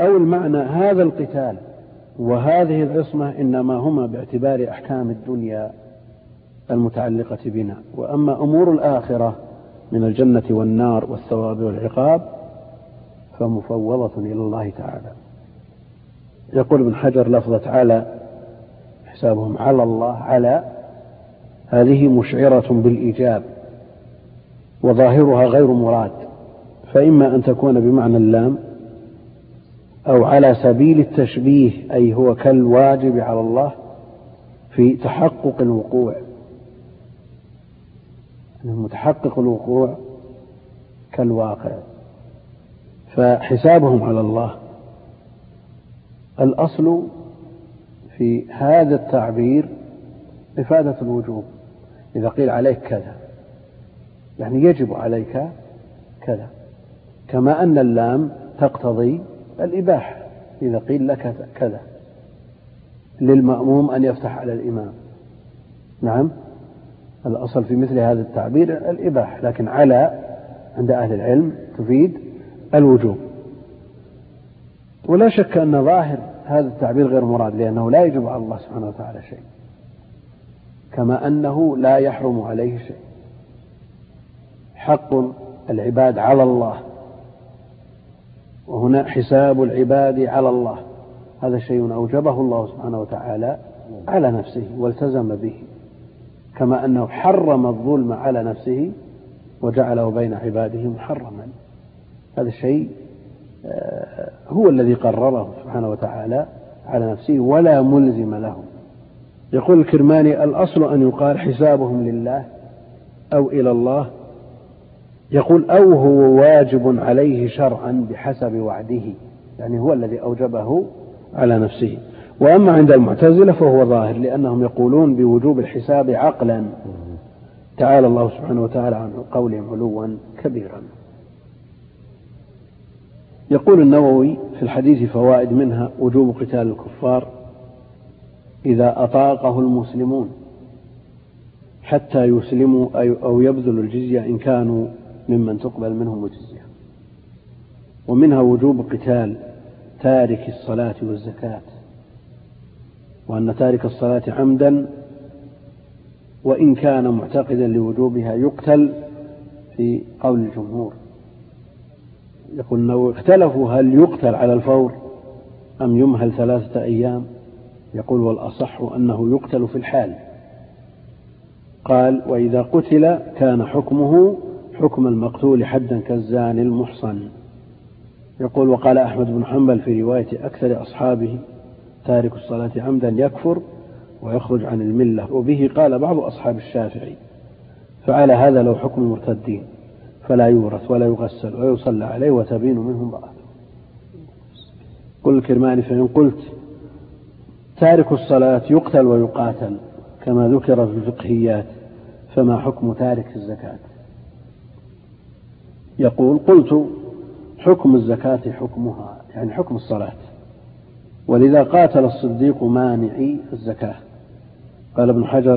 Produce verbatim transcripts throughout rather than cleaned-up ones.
أو المعنى هذا القتال وهذه العصمة إنما هما باعتبار أحكام الدنيا المتعلقة بنا، وأما أمور الآخرة من الجنة والنار والثواب والعقاب فمفوضة إلى الله تعالى. يقول ابن حجر لفظة على حسابهم على الله، على هذه مشعرة بالإيجاب وظاهرها غير مراد، فإما أن تكون بمعنى اللام أو على سبيل التشبيه، أي هو كالواجب على الله في تحقق الوقوع، متحقق الوقوع كالواقع. فحسابهم على الله الأصل في هذا التعبير إفادة الوجوب، إذا قيل عليك كذا يعني يجب عليك كذا، كما أن اللام تقتضي الإباحة إذا قيل لك كذا، للمأموم أن يفتح على الإمام. نعم، الأصل في مثل هذا التعبير الإباحة، لكن على عند أهل العلم تفيد الوجوب. ولا شك أن ظاهر هذا التعبير غير مراد، لأنه لا يجب على الله سبحانه وتعالى شيء، كما أنه لا يحرم عليه شيء. حق العباد على الله، وهنا حساب العباد على الله، هذا شيء أوجبه الله سبحانه وتعالى على نفسه والتزم به، كما أنه حرم الظلم على نفسه وجعله بين عباده محرما. هذا الشيء هو الذي قرره سبحانه وتعالى على نفسه ولا ملزم له. يقول الكرماني الأصل أن يقال حسابهم لله أو إلى الله. يقول أو هو واجب عليه شرعا بحسب وعده، يعني هو الذي أوجبه على نفسه. وأما عند المعتزلة فهو ظاهر، لأنهم يقولون بوجوب الحساب عقلا، تعالى الله سبحانه وتعالى عن قولهم علوا كبيرا. يقول النووي في الحديث فوائد، منها وجوب قتال الكفار إذا أطاقه المسلمون حتى يسلموا أو يبذلوا الجزية إن كانوا ممن تقبل منهم الجزية. ومنها وجوب قتال تارك الصلاة والزكاة، وأن تارك الصلاة عمدا وإن كان معتقدا لوجوبها يقتل في قول الجمهور. يقول أنه اختلفوا هل يقتل على الفور أم يمهل ثلاثة أيام. يقول والأصح أنه يقتل في الحال. قال وإذا قتل كان حكمه حكم المقتول حدا كالزاني المحصن. يقول وقال أحمد بن حنبل في رواية أكثر أصحابه تارك الصلاة عمدا يكفر ويخرج عن الملة، وبه قال بعض أصحاب الشافعي، فعلى هذا لو حكم المرتدين فلا يورث ولا يغسل ويصلى عليه وتبين منهم براءته. قل الكرماني فإن قلت تارك الصلاة يقتل ويقاتل كما ذكر في الفقهيات فما حكم تارك الزكاة؟ يقول قلت حكم الزكاة حكمها يعني حكم الصلاة، ولذا قاتل الصديق مانعي الزكاة. قال ابن حجر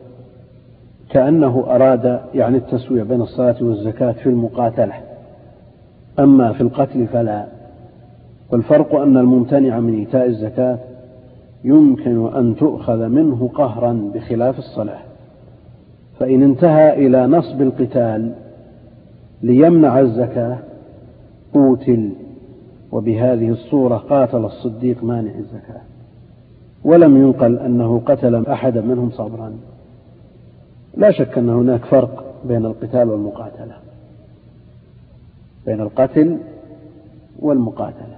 كأنه أراد يعني التسوية بين الصلاة والزكاة في المقاتلة، أما في القتل فلا. والفرق أن الممتنع من إيتاء الزكاة يمكن أن تؤخذ منه قهرا بخلاف الصلاة، فإن انتهى إلى نصب القتال ليمنع الزكاة قوتل، وبهذه الصورة قاتل الصديق مانع الزكاة، ولم ينقل أنه قتل أحدا منهم صبرا. لا شك أن هناك فرق بين القتال والمقاتلة، بين القتل والمقاتلة.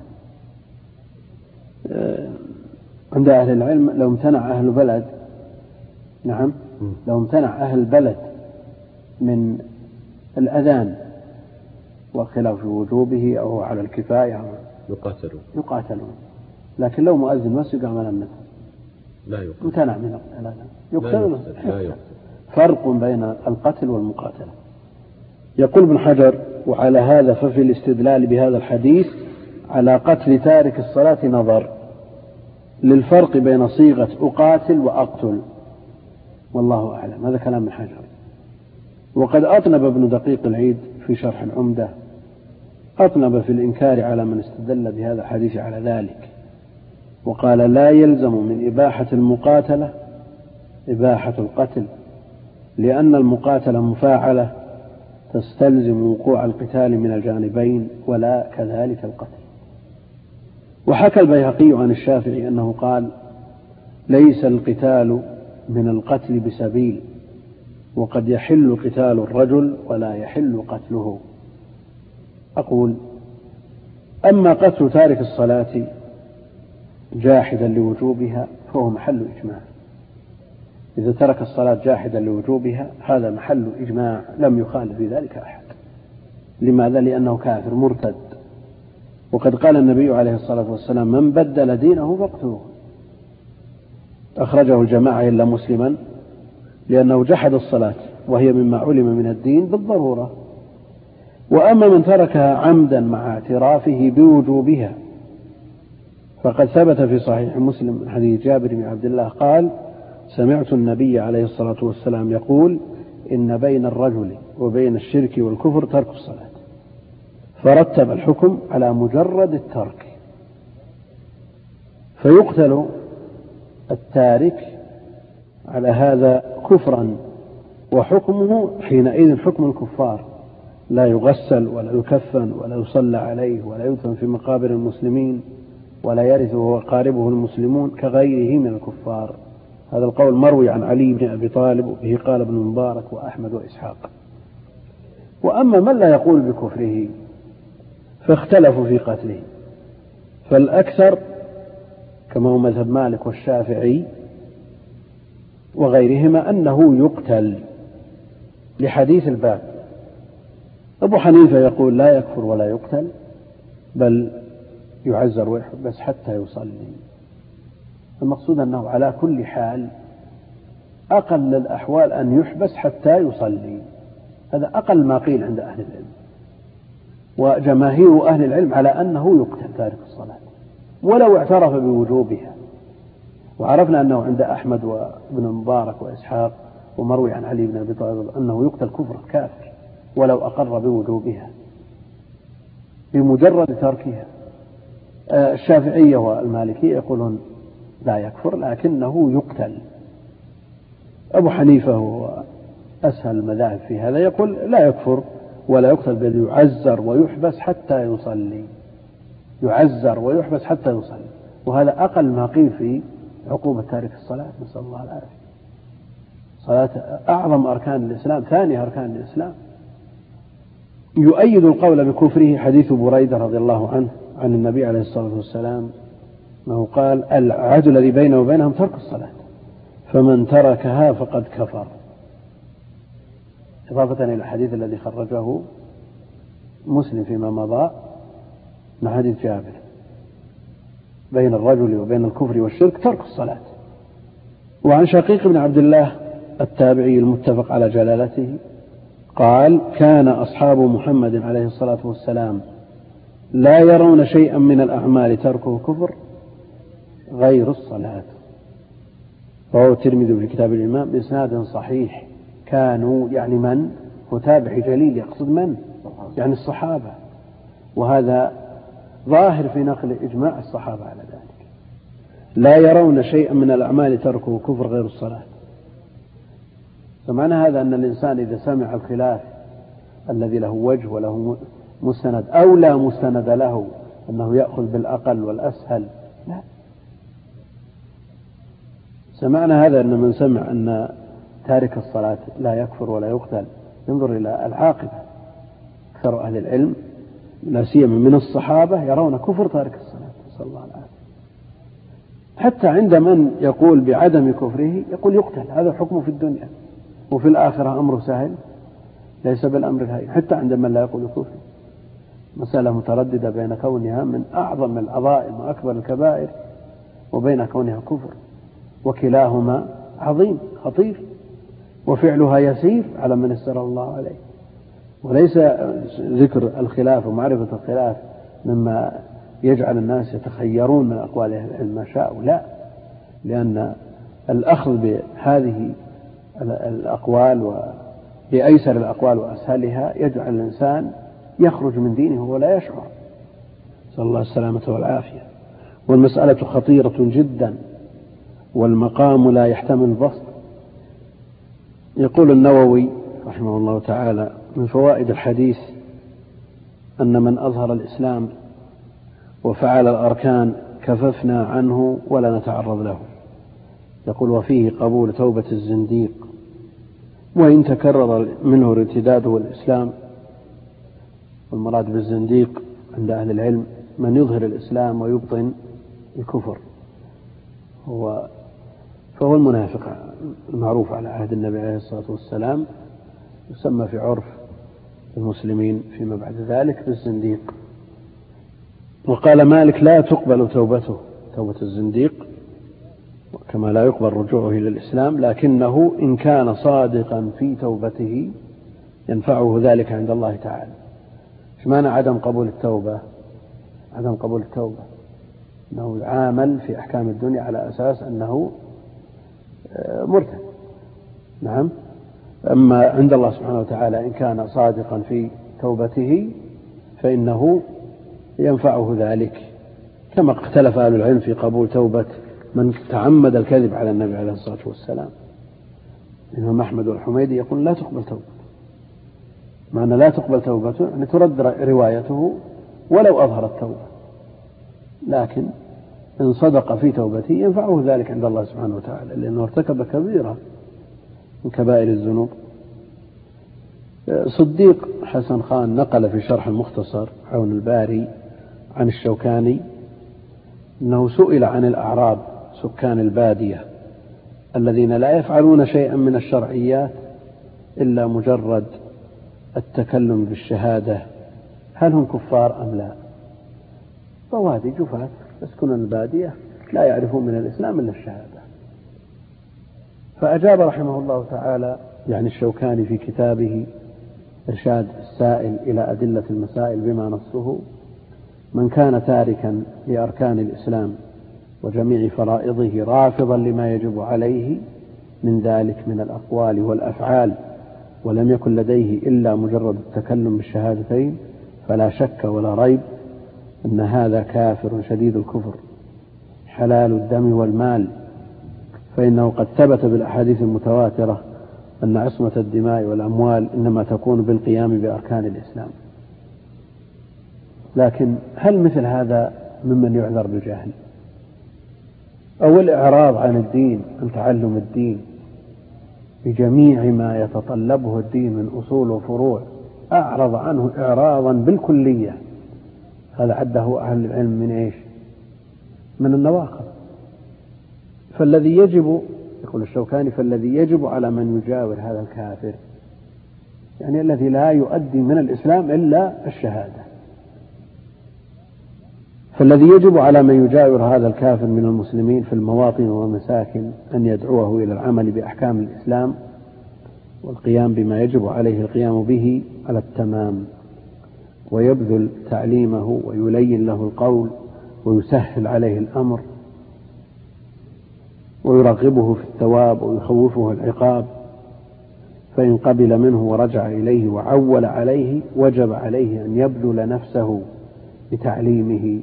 عند أهل العلم لو امتنع أهل بلد، نعم لو امتنع أهل البلد من الأذان وخلاف وجوبه أو على الكفاية يقاتلون يقاتلون لكن لو مؤذن مسجد عمل منه لا يقتل، امتنع من الأذان يقتلون. لا يقتل. فرق بين القتل والمقاتلة. يقول ابن حجر وعلى هذا ففي الاستدلال بهذا الحديث على قتل تارك الصلاة نظر للفرق بين صيغة أقاتل وأقتل، والله أعلم. هذا كلام ابن حجر. وقد أطنب ابن دقيق العيد في شرح العمدة أطنب في الإنكار على من استدل بهذا الحديث على ذلك، وقال لا يلزم من إباحة المقاتلة إباحة القتل، لأن المقاتلة مفاعلة تستلزم وقوع القتال من الجانبين، ولا كذلك القتل. وحكى البيهقي عن الشافعي أنه قال ليس القتال من القتل بسبيل، وقد يحل قتال الرجل ولا يحل قتله. أقول أما قتل تارك الصلاة جاحدا لوجوبها فهو محل إجماع. إذا ترك الصلاة جاحدا لوجوبها هذا محل إجماع، لم يخالف في ذلك أحد. لماذا؟ لأنه كافر مرتد، وقد قال النبي عليه الصلاة والسلام من بدل دينه فاقتلوه. أخرجه الجماعة إلا مسلما، لأنه جحد الصلاة وهي مما علم من الدين بالضرورة. وأما من تركها عمدا مع اعترافه بوجوبها فقد ثبت في صحيح مسلم من حديث جابر بن عبد الله قال سمعت النبي عليه الصلاة والسلام يقول إن بين الرجل وبين الشرك والكفر ترك الصلاة، فرتب الحكم على مجرد الترك، فيقتل التارك على هذا كفرا، وحكمه حينئذ حكم الكفار، لا يغسل ولا يكفن ولا يصلى عليه ولا يدفن في مقابر المسلمين ولا يرثه وقاربه المسلمون كغيره من الكفار. هذا القول مروي عن علي بن أبي طالب، وبه قال ابن مبارك وأحمد وإسحاق. وأما من لا يقول بكفره فاختلفوا في قتله، فالأكثر كما هو مذهب مالك والشافعي وغيرهما أنه يقتل لحديث الباب. أبو حنيفة يقول لا يكفر ولا يقتل، بل يعزر ويحبس حتى يصلي. المقصود أنه على كل حال أقل الأحوال أن يحبس حتى يصلي، هذا أقل ما قيل عند أهل العلم. وجماهير أهل العلم على أنه يقتل تارك الصلاة ولو اعترف بوجوبها. وعرفنا أنه عند أحمد وابن مبارك وإسحاق ومروي عن علي بن أبي طالب أنه يقتل كفر كافر ولو أقر بوجوبها بمجرد تركها. الشافعية والمالكية يقولون لا يكفر لكنه يقتل. أبو حنيفة هو أسهل المذاهب في هذا، يقول لا يكفر ولا يقتل بل يعزر ويحبس حتى يصلي، يعزر ويحبس حتى يصلي. وهذا أقل ما قيل في عقوبة تارك الصلاة، نسأل الله العافية. صلاة أعظم أركان الإسلام، ثاني أركان الإسلام. يؤيد القول بكفره حديث بريدة رضي الله عنه عن النبي عليه الصلاة والسلام أنه قال العهد الذي بينه وبينهم ترك الصلاة، فمن تركها فقد كفر، إضافة إلى الحديث الذي خرجه مسلم فيما مضى مع حديث جابر بين الرجل وبين الكفر والشرك ترك الصلاة. وعن شقيق بن عبد الله التابعي المتفق على جلالته قال كان أصحاب محمد عليه الصلاة والسلام لا يرون شيئا من الأعمال تركه كفر غير الصلاة. رواه الترمذي في كتاب الإمام بإسناد صحيح. كانوا يعني من؟ هو تابعي جليل، يقصد من؟ يعني الصحابة، وهذا ظاهر في نقل إجماع الصحابة على ذلك. لا يرون شيئا من الأعمال تركه كفر غير الصلاة. فمعنى هذا أن الإنسان إذا سمع الخلاف الذي له وجه وله مستند أو لا مستند له أنه يأخذ بالأقل والأسهل، لا. سمعنا هذا أن من سمع أن تارك الصلاة لا يكفر ولا يقتل ينظر إلى العاقبة. أكثر أهل العلم لا سيما من الصحابة يرون كفر تارك الصلاة، نسأل الله العافية. حتى عند من يقول بعدم كفره يقول يقتل، هذا حكمه في الدنيا، وفي الآخرة أمره سهل ليس بالأمر الهين. حتى عند من لا يقول كفر مسألة مترددة بين كونها من أعظم العظائم وأكبر الكبائر وبين كونها كفر، وكلاهما عظيم خطير، وفعلها يسير على من يسر الله عليه. وليس ذكر الخلاف ومعرفة الخلاف مما يجعل الناس يتخيرون من أقوال أهل العلم ما شاءوا، لا، لأن الأخذ بهذه الأقوال وبأيسر الأقوال وأسهلها يجعل الإنسان يخرج من دينه ولا يشعر، نسأل الله السلامة والعافية. والمسألة خطيرة جدا، والمقام لا يحتمل البسط. يقول النووي رحمه الله تعالى من فوائد الحديث أن من أظهر الإسلام وفعل الأركان كففنا عنه ولا نتعرض له. يقول وفيه قبول توبة الزنديق وإن تكرر منه الارتداد والإسلام. والمراد بالزنديق عند أهل العلم من يظهر الإسلام ويبطن الكفر، هو فهو المنافق المعروف على عهد النبي عليه الصلاة والسلام، يسمى في عرف المسلمين فيما بعد ذلك بالزنديق. وقال مالك لا تقبل توبته، توبة الزنديق، كما لا يقبل رجوعه إلى الإسلام، لكنه إن كان صادقا في توبته ينفعه ذلك عند الله تعالى. إيش معنى عدم قبول التوبة؟ عدم قبول التوبة أنه يعامل في أحكام الدنيا على أساس أنه مرتد، نعم. أما عند الله سبحانه وتعالى إن كان صادقا في توبته فإنه ينفعه ذلك، كما اختلف أهل العلم في قبول توبة من تعمد الكذب على النبي عليه الصلاة والسلام. الإمام أحمد والحميدي يقول لا تقبل توبة، معنى لا تقبل توبته يعني ترد روايته ولو أظهر التوبة، لكن إن صدق في توبته ينفعه ذلك عند الله سبحانه وتعالى، لأنه ارتكب كبيرة من كبائر الذنوب. صديق حسن خان نقل في شرح المختصر عون الباري عن الشوكاني أنه سئل عن الأعراب سكان البادية الذين لا يفعلون شيئا من الشرعيات إلا مجرد التكلم بالشهادة، هل هم كفار أم لا؟ فوادي جفاة يسكنون البادية لا يعرفون من الإسلام إلا الشهادة. فأجاب رحمه الله تعالى يعني الشوكاني في كتابه إرشاد السائل إلى أدلة المسائل بما نصه: من كان تاركا لأركان الإسلام وجميع فرائضه رافضا لما يجب عليه من ذلك من الأقوال والأفعال ولم يكن لديه إلا مجرد التكلم بالشهادتين فلا شك ولا ريب أن هذا كافر شديد الكفر حلال الدم والمال، فإنه قد ثبت بالأحاديث المتواترة أن عصمة الدماء والأموال إنما تكون بالقيام بأركان الإسلام. لكن هل مثل هذا ممن يعذر بالجهل أو الإعراض عن الدين، عن تعلم الدين بجميع ما يتطلبه الدين من أصول وفروع، أعرض عنه إعراضا بالكلية؟ هذا عده أهل العلم من إيش؟ من النواقض. فالذي يجب، يقول الشوكاني، فالذي يجب على من يجاور هذا الكافر يعني الذي لا يؤدي من الإسلام إلا الشهادة، فالذي يجب على من يجاور هذا الكافر من المسلمين في المواطن والمساكن أن يدعوه إلى العمل بأحكام الإسلام والقيام بما يجب عليه القيام به على التمام، ويبذل تعليمه ويلين له القول ويسهل عليه الأمر ويرغبه في الثواب ويخوفه العقاب، فإن قبل منه ورجع إليه وعول عليه وجب عليه أن يبذل نفسه بتعليمه،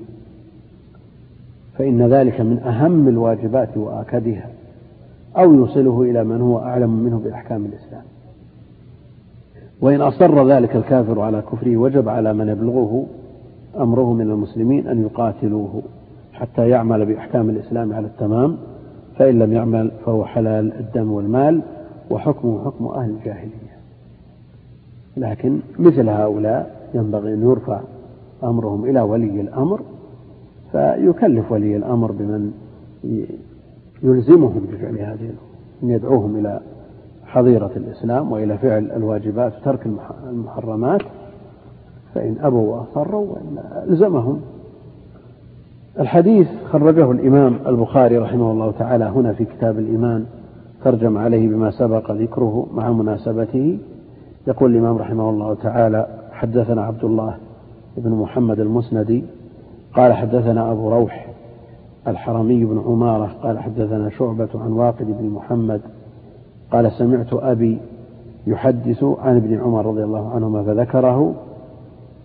فإن ذلك من أهم الواجبات وآكدها، أو يوصله إلى من هو أعلم منه بأحكام الإسلام. وإن أصر ذلك الكافر على كفره وجب على من يبلغه أمره من المسلمين أن يقاتلوه حتى يعمل بأحكام الإسلام على التمام، فإن لم يعمل فهو حلال الدم والمال وحكمه حكم أهل الجاهلية. لكن مثل هؤلاء ينبغي أن يرفع أمرهم إلى ولي الأمر، فيكلف ولي الأمر بمن يلزمهم بفعل هذه، أن يدعوهم إلى حظيرة الإسلام وإلى فعل الواجبات وترك المحرمات، فإن أبوا وأصروا ألزمهم. الحديث خرجه الإمام البخاري رحمه الله تعالى هنا في كتاب الإيمان، ترجم عليه بما سبق ذكره مع مناسبته. يقول الإمام رحمه الله تعالى: حدثنا عبد الله بن محمد المسندي قال حدثنا أبو روح الحرمي بن عمارة قال حدثنا شعبة عن واقد بن محمد قال سمعت أبي يحدث عن ابن عمر رضي الله عنهما فذكره،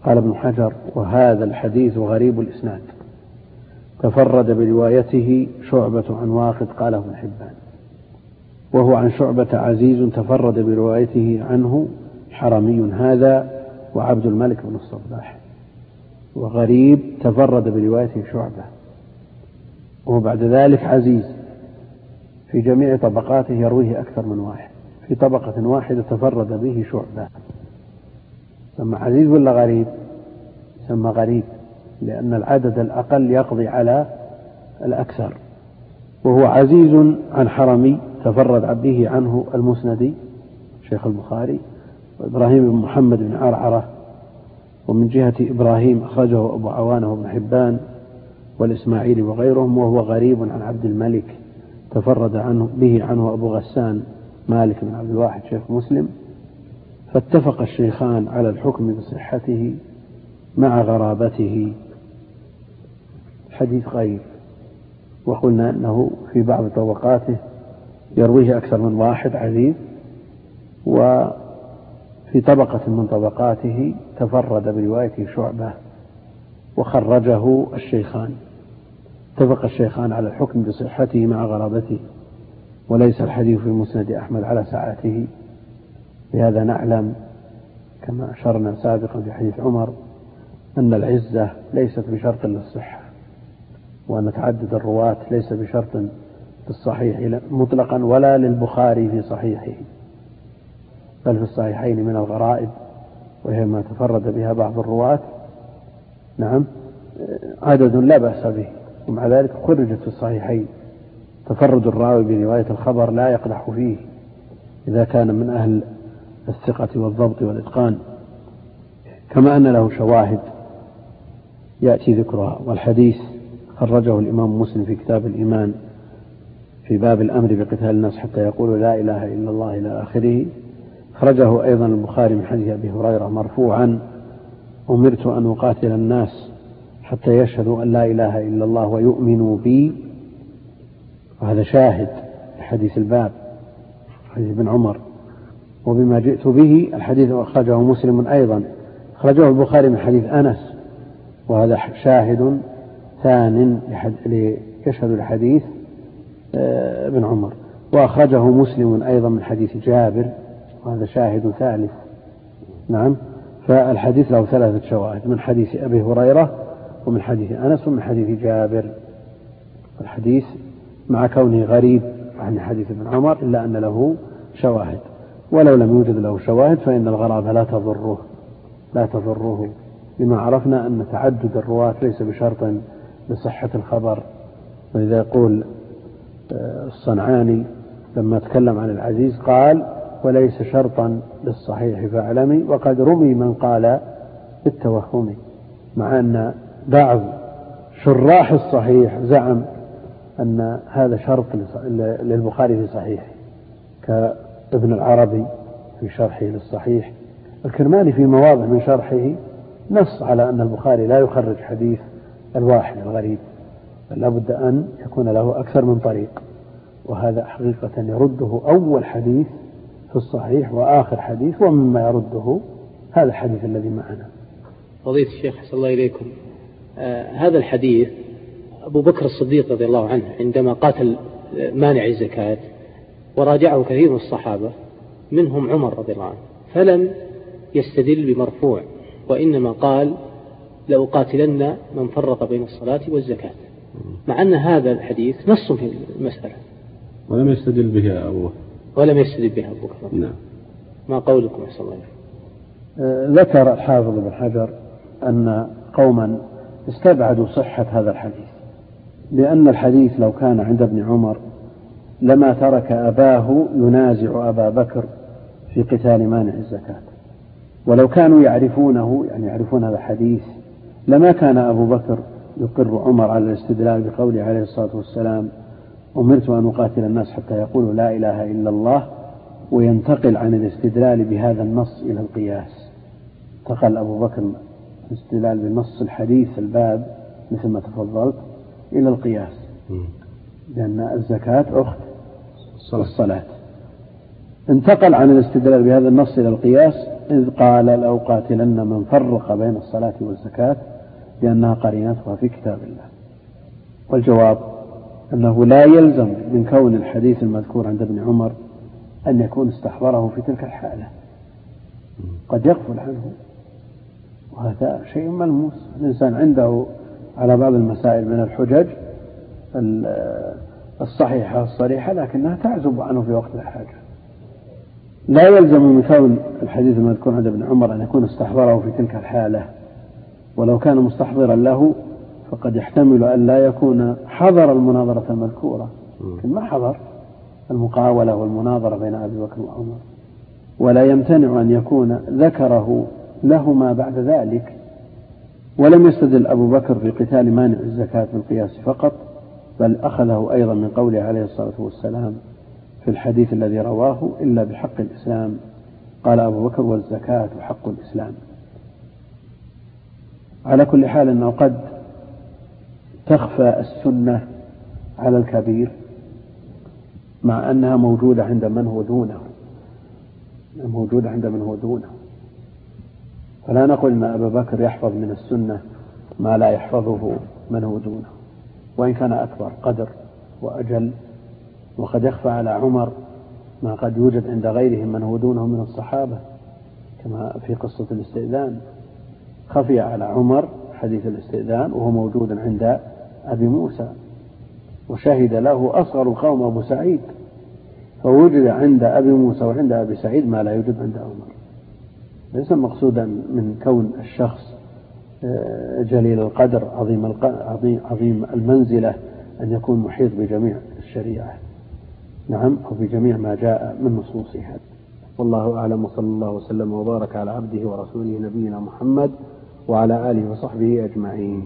قال ابن حجر: وهذا الحديث غريب الإسناد، تفرد بروايته شعبة عن واقد، قاله ابن حبان، وهو عن شعبة عزيز تفرد بروايته عنه حرمي هذا وعبد الملك بن الصباح. وغريب تفرد بروايته شعبة، وبعد ذلك عزيز في جميع طبقاته يرويه أكثر من واحد، في طبقة واحدة تفرد به شعبة. سمى عزيز ولا غريب؟ سمى غريب، لأن العدد الأقل يقضي على الأكثر. وهو عزيز عن حرمي تفرد به عنه المسندي شيخ البخاري وإبراهيم بن محمد بن عرعرة. ومن جهة إبراهيم أخرجه أبو عوانة وابن حبان والإسماعيلي وغيرهم، وهو غريب عن عبد الملك تفرد عنه به عنه أبو غسان مالك بن عبد الواحد شيخ مسلم. فاتفق الشيخان على الحكم بصحته مع غرابته. حديث غريب، وقلنا أنه في بعض طبقاته يرويه أكثر من واحد عزيز، وفي طبقة من طبقاته تفرد بروايته شعبة وخرجه الشيخان. اتفق الشيخان على الحكم بصحته مع غرابته، وليس الحديث في مسند أحمد على ساعته. بهذا نعلم كما أشرنا سابقا في حديث عمر أن العزة ليست بشرط للصحة، وأن تعدد الرواة ليس بشرط للصحيح مطلقا ولا للبخاري في صحيحه، بل في الصحيحين من الغرائب، وهي ما تفرد بها بعض الرواة نعم عدد لا بأس به، ومع ذلك خرجت في الصحيحين. تفرد الراوي برواية الخبر لا يقدح فيه إذا كان من أهل الثقة والضبط والإتقان، كما أن له شواهد يأتي ذكرها. والحديث خرجه الإمام مسلم في كتاب الإيمان في باب الأمر بقتال الناس حتى يقولوا لا إله إلا الله إلى آخره. خرجه أيضا البخاري من حديث أبي هريرة مرفوعا: أمرت أن أقاتل الناس حتى يشهدوا أن لا إله إلا الله ويؤمنوا بي. وهذا شاهد حديث الباب حديث ابن عمر. وبما جئت به الحديث أخرجه مسلم أيضا، أخرجه البخاري من حديث أنس، وهذا شاهد ثان يشهد الحديث ابن عمر. وأخرجه مسلم أيضا من حديث جابر، وهذا شاهد ثالث. نعم، فالحديث له ثلاثة شواهد: من حديث أبي هريرة ومن حديث أنس ومن حديث جابر. الحديث مع كونه غريب عن حديث ابن عمر إلا أن له شواهد، ولو لم يوجد له شواهد فإن الغرابة لا تضره لا تضره لما عرفنا أن تعدد الرواة ليس بشرط لصحة الخبر. ولذا يقول الصنعاني لما تكلم عن العزيز قال: وليس شرطا للصحيح فاعلمي، وقد رمي من قال بالتوهم، مع أن بعض شراح الصحيح زعم أن هذا شرط للبخاري في صحيحه، كابن العربي في شرحه للصحيح. الكرماني في مواضع من شرحه نص على أن البخاري لا يخرج حديث الواحد الغريب، بل لابد أن يكون له أكثر من طريق، وهذا حقيقة يرده أول حديث في الصحيح وآخر حديث، ومما يرده هذا الحديث الذي معنا. فضيلة الشيخ حسن الله إليكم، آه هذا الحديث أبو بكر الصديق رضي الله عنه عندما قاتل مانع الزكاة وراجعه كثير من الصحابة منهم عمر رضي الله عنه، فلم يستدل بمرفوع، وإنما قال: لأقاتلن من فرق بين الصلاة والزكاة، مع أن هذا الحديث نص في المسألة ولم يستدل بها أبو ولم يستدل بها أبو بكر. نعم. ما قولكم أحسن الله؟ أه ذكر الحافظ بن حجر أن قوما استبعدوا صحة هذا الحديث، لأن الحديث لو كان عند ابن عمر لما ترك أباه ينازع أبا بكر في قتال مانع الزكاة، ولو كانوا يعرفونه يعني يعرفون هذا الحديث لما كان أبو بكر يقر عمر على الاستدلال بقوله عليه الصلاة والسلام: أمرت أن أقاتل الناس حتى يقولوا لا إله إلا الله، وينتقل عن الاستدلال بهذا النص إلى القياس. انتقل أبو بكر الاستدلال بالنص الحديث الباب مثل ما تفضلت إلى القياس، لأن الزكاة أخت الصلاة. انتقل عن الاستدلال بهذا النص إلى القياس إذ قال لأقاتلن من فرق بين الصلاة والزكاة لأنها قرينتها في كتاب الله. والجواب أنه لا يلزم من كون الحديث المذكور عند ابن عمر أن يكون استحضره في تلك الحالة، قد يغفل عنه، وهذا شيء ملموس. الإنسان عنده على بعض المسائل من الحجج الصحيحة الصريحة لكنها تعزب عنه في وقت الحاجة. لا يلزم من كون الحديث المذكور عند ابن عمر أن يكون استحضره في تلك الحالة، ولو كان مستحضرا له فقد يحتمل أن لا يكون حضر المناظرة المذكورة، لكن ما حضر المقاولة والمناظرة بين أبي بكر وعمر، ولا يمتنع أن يكون ذكره لهما بعد ذلك. ولم يستدل أبو بكر في قتال مانع الزكاة بالقياس فقط، بل أخذه أيضا من قوله عليه الصلاة والسلام في الحديث الذي رواه إلا بحق الإسلام، قال أبو بكر والزكاة حق الإسلام. على كل حال أنه قد تخفى السنة على الكبير مع أنها موجودة عند من هو دونه، موجودة عند من هو دونه. فلا نقول أن أبا بكر يحفظ من السنة ما لا يحفظه من هو دونه، وإن كان أكبر قدر وأجل. وقد يخفى على عمر ما قد يوجد عند غيرهم من هو دونه من الصحابة، كما في قصة الاستئذان خفي على عمر حديث الاستئذان وهو موجود عند أبي موسى، وشهد له أصغر القوم أبو سعيد، فوجد عند أبي موسى وعند أبي سعيد ما لا يوجد عند عمر. ليس مقصودا من كون الشخص جليل القدر عظيم عظيم المنزلة أن يكون محيط بجميع الشريعة، نعم، أو بجميع ما جاء من نصوصها. والله أعلم، وصلى الله وسلم وبارك على عبده ورسوله نبينا محمد وعلى آله وصحبه أجمعين.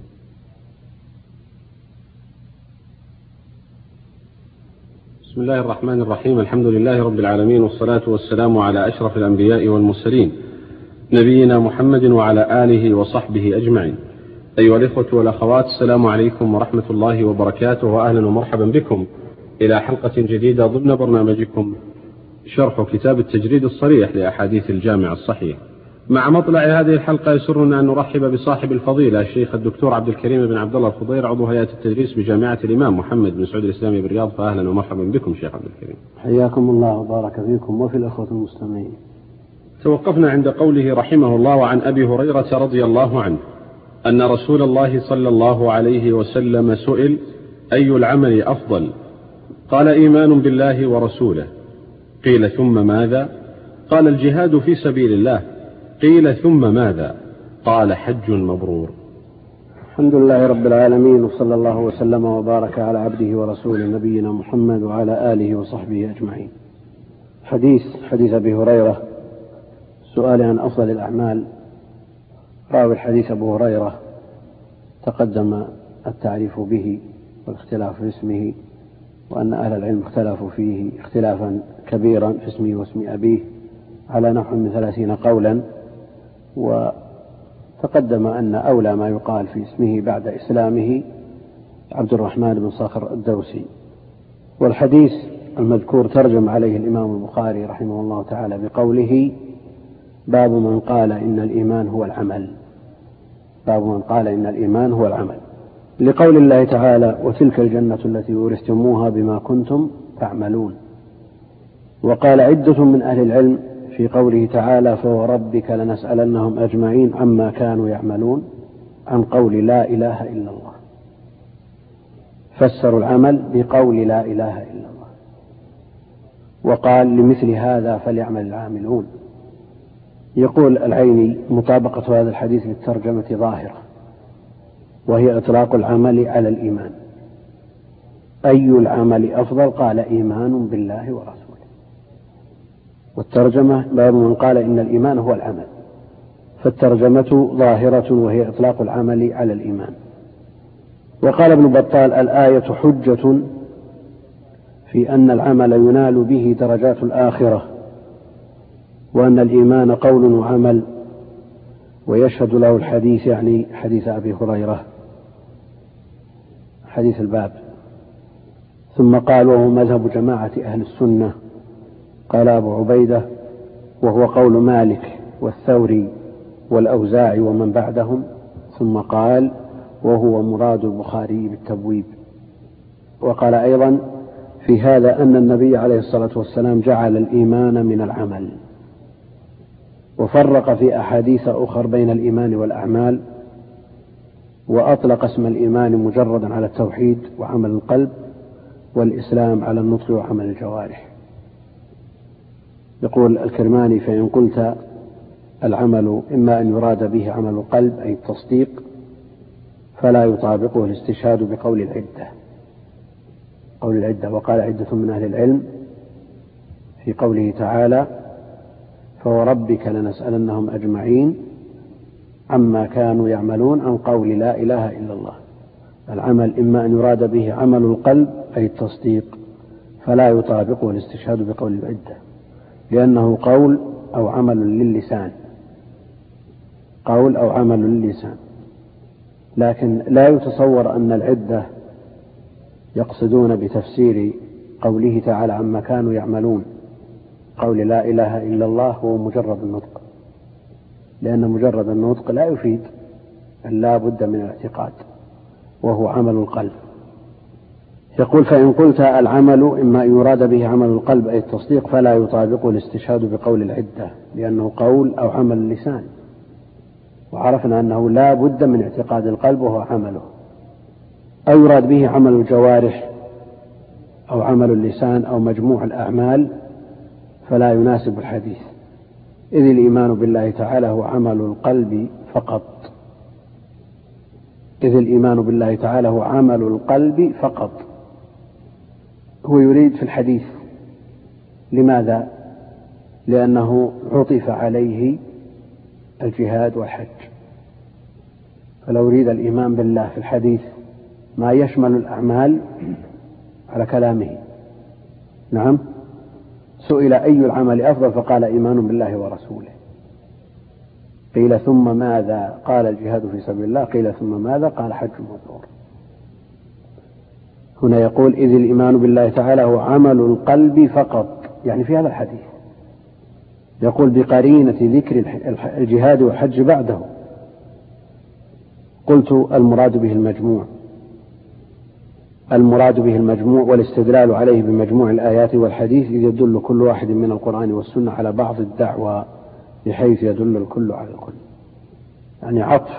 بسم الله الرحمن الرحيم. الحمد لله رب العالمين، والصلاة والسلام على أشرف الأنبياء والمرسلين نبينا محمد وعلى آله وصحبه أجمعين. أيها الإخوة والأخوات، السلام عليكم ورحمة الله وبركاته، وأهلا ومرحبا بكم إلى حلقة جديدة ضمن برنامجكم شرح كتاب التجريد الصريح لأحاديث الجامع الصحيح. مع مطلع هذه الحلقة يسرنا أن نرحب بصاحب الفضيلة الشيخ الدكتور عبد الكريم بن عبد الله الخضير، عضو هيئة التدريس بجامعة الإمام محمد بن سعود الإسلامي بالرياض. فأهلا ومرحبا بكم شيخ عبد الكريم. حياكم الله وبارك فيكم وفي الأخوة المستمعين. توقفنا عند قوله رحمه الله: عن أبي هريرة رضي الله عنه أن رسول الله صلى الله عليه وسلم سئل: أي العمل أفضل؟ قال: إيمان بالله ورسوله. قيل: ثم ماذا؟ قال: الجهاد في سبيل الله. قيل: ثم ماذا؟ قال: حج مبرور. الحمد لله رب العالمين، وصلى الله وسلم وبارك على عبده ورسوله نبينا محمد وعلى آله وصحبه أجمعين. حديث حديث أبي هريرة، سؤال عن أفضل الأعمال. راوي الحديث أبو هريرة، تقدم التعريف به والاختلاف في اسمه، وأن أهل العلم اختلفوا فيه اختلافا كبيرا في اسمه واسم أبيه على نحو من ثلاثين قولا. وتقدم أن أولى ما يقال في اسمه بعد إسلامه عبد الرحمن بن صخر الدوسي. والحديث المذكور ترجم عليه الإمام البخاري رحمه الله تعالى بقوله: باب من قال إن الإيمان هو العمل. باب من قال إن الإيمان هو العمل، لقول الله تعالى: وتلك الجنة التي أورثتموها بما كنتم تعملون. وقال عدة من أهل العلم في قوله تعالى: فوربك لنسألنهم أجمعين عما كانوا يعملون، عن قول لا إله إلا الله. فسروا العمل بقول لا إله إلا الله، وقال: لمثل هذا فليعمل العاملون. يقول العيني: مطابقة هذا الحديث للترجمة ظاهرة، وهي إطلاق العمل على الإيمان. أي العمل أفضل؟ قال: إيمان بالله ورسوله. والترجمة: باب من قال إن الإيمان هو العمل. فالترجمة ظاهرة وهي إطلاق العمل على الإيمان. وقال ابن بطال: الآية حجة في أن العمل ينال به درجات الآخرة، وأن الإيمان قول وعمل، ويشهد له الحديث، يعني حديث أبي هريرة، حديث الباب. ثم قال: وهو مذهب جماعة أهل السنة. قال أبو عبيدة: وهو قول مالك والثوري والأوزاعي ومن بعدهم، ثم قال: وهو مراد البخاري بالتبويب. وقال أيضا في هذا أن النبي عليه الصلاة والسلام جعل الإيمان من العمل، وفرق في أحاديث أخر بين الإيمان والأعمال، وأطلق اسم الإيمان مجردا على التوحيد وعمل القلب، والإسلام على النطق وعمل الجوارح. يقول الكرماني: فإن قلت العمل إما أن يراد به عمل القلب أي التصديق، فلا يطابقه الاستشهاد بقول العدة قول العدة وقال عدة من أهل العلم في قوله تعالى: فوربك لنسألنهم أجمعين عما كانوا يعملون عن قول لا إله إلا الله. العمل إما أن يراد به عمل القلب أي التصديق، فلا يطابقه الاستشهاد بقول العدة، لأنه قول أو عمل للسان قول أو عمل للسان لكن لا يتصور أن العدة يقصدون بتفسير قوله تعالى عما كانوا يعملون قول لا إله إلا الله هو مجرد النطق، لأن مجرد النطق لا يفيد، لا بد من الاعتقاد وهو عمل القلب. يقول: فإن قلت العمل إما يراد به عمل القلب أي التصديق، فلا يطابقه الاستشهاد بقول العدة، لأنه قول أو عمل اللسان، وعرفنا أنه لا بد من اعتقاد القلب وهو عمله. أو يراد به عمل الجوارح أو عمل اللسان أو مجموع الأعمال، فلا يناسب الحديث، إذ الإيمان بالله تعالى هو عمل القلب فقط إذ الإيمان بالله تعالى هو عمل القلب فقط. هو يريد في الحديث، لماذا؟ لأنه عطف عليه الجهاد والحج، فلو يريد الإيمان بالله في الحديث ما يشمل الأعمال على كلامه. نعم، سئل أي العمل أفضل فقال: إيمان بالله ورسوله. قيل: ثم ماذا؟ قال: الجهاد في سبيل الله. قيل: ثم ماذا؟ قال: حج مبرور. هنا يقول: إذ الإيمان بالله تعالى هو عمل القلب فقط، يعني في هذا الحديث. يقول: بقرينة ذكر الجهاد والحج بعده. قلت: المراد به المجموع المراد به المجموع والاستدلال عليه بمجموع الآيات والحديث، إذ يدل كل واحد من القرآن والسنة على بعض الدعوى بحيث يدل الكل على الكل، يعني عطف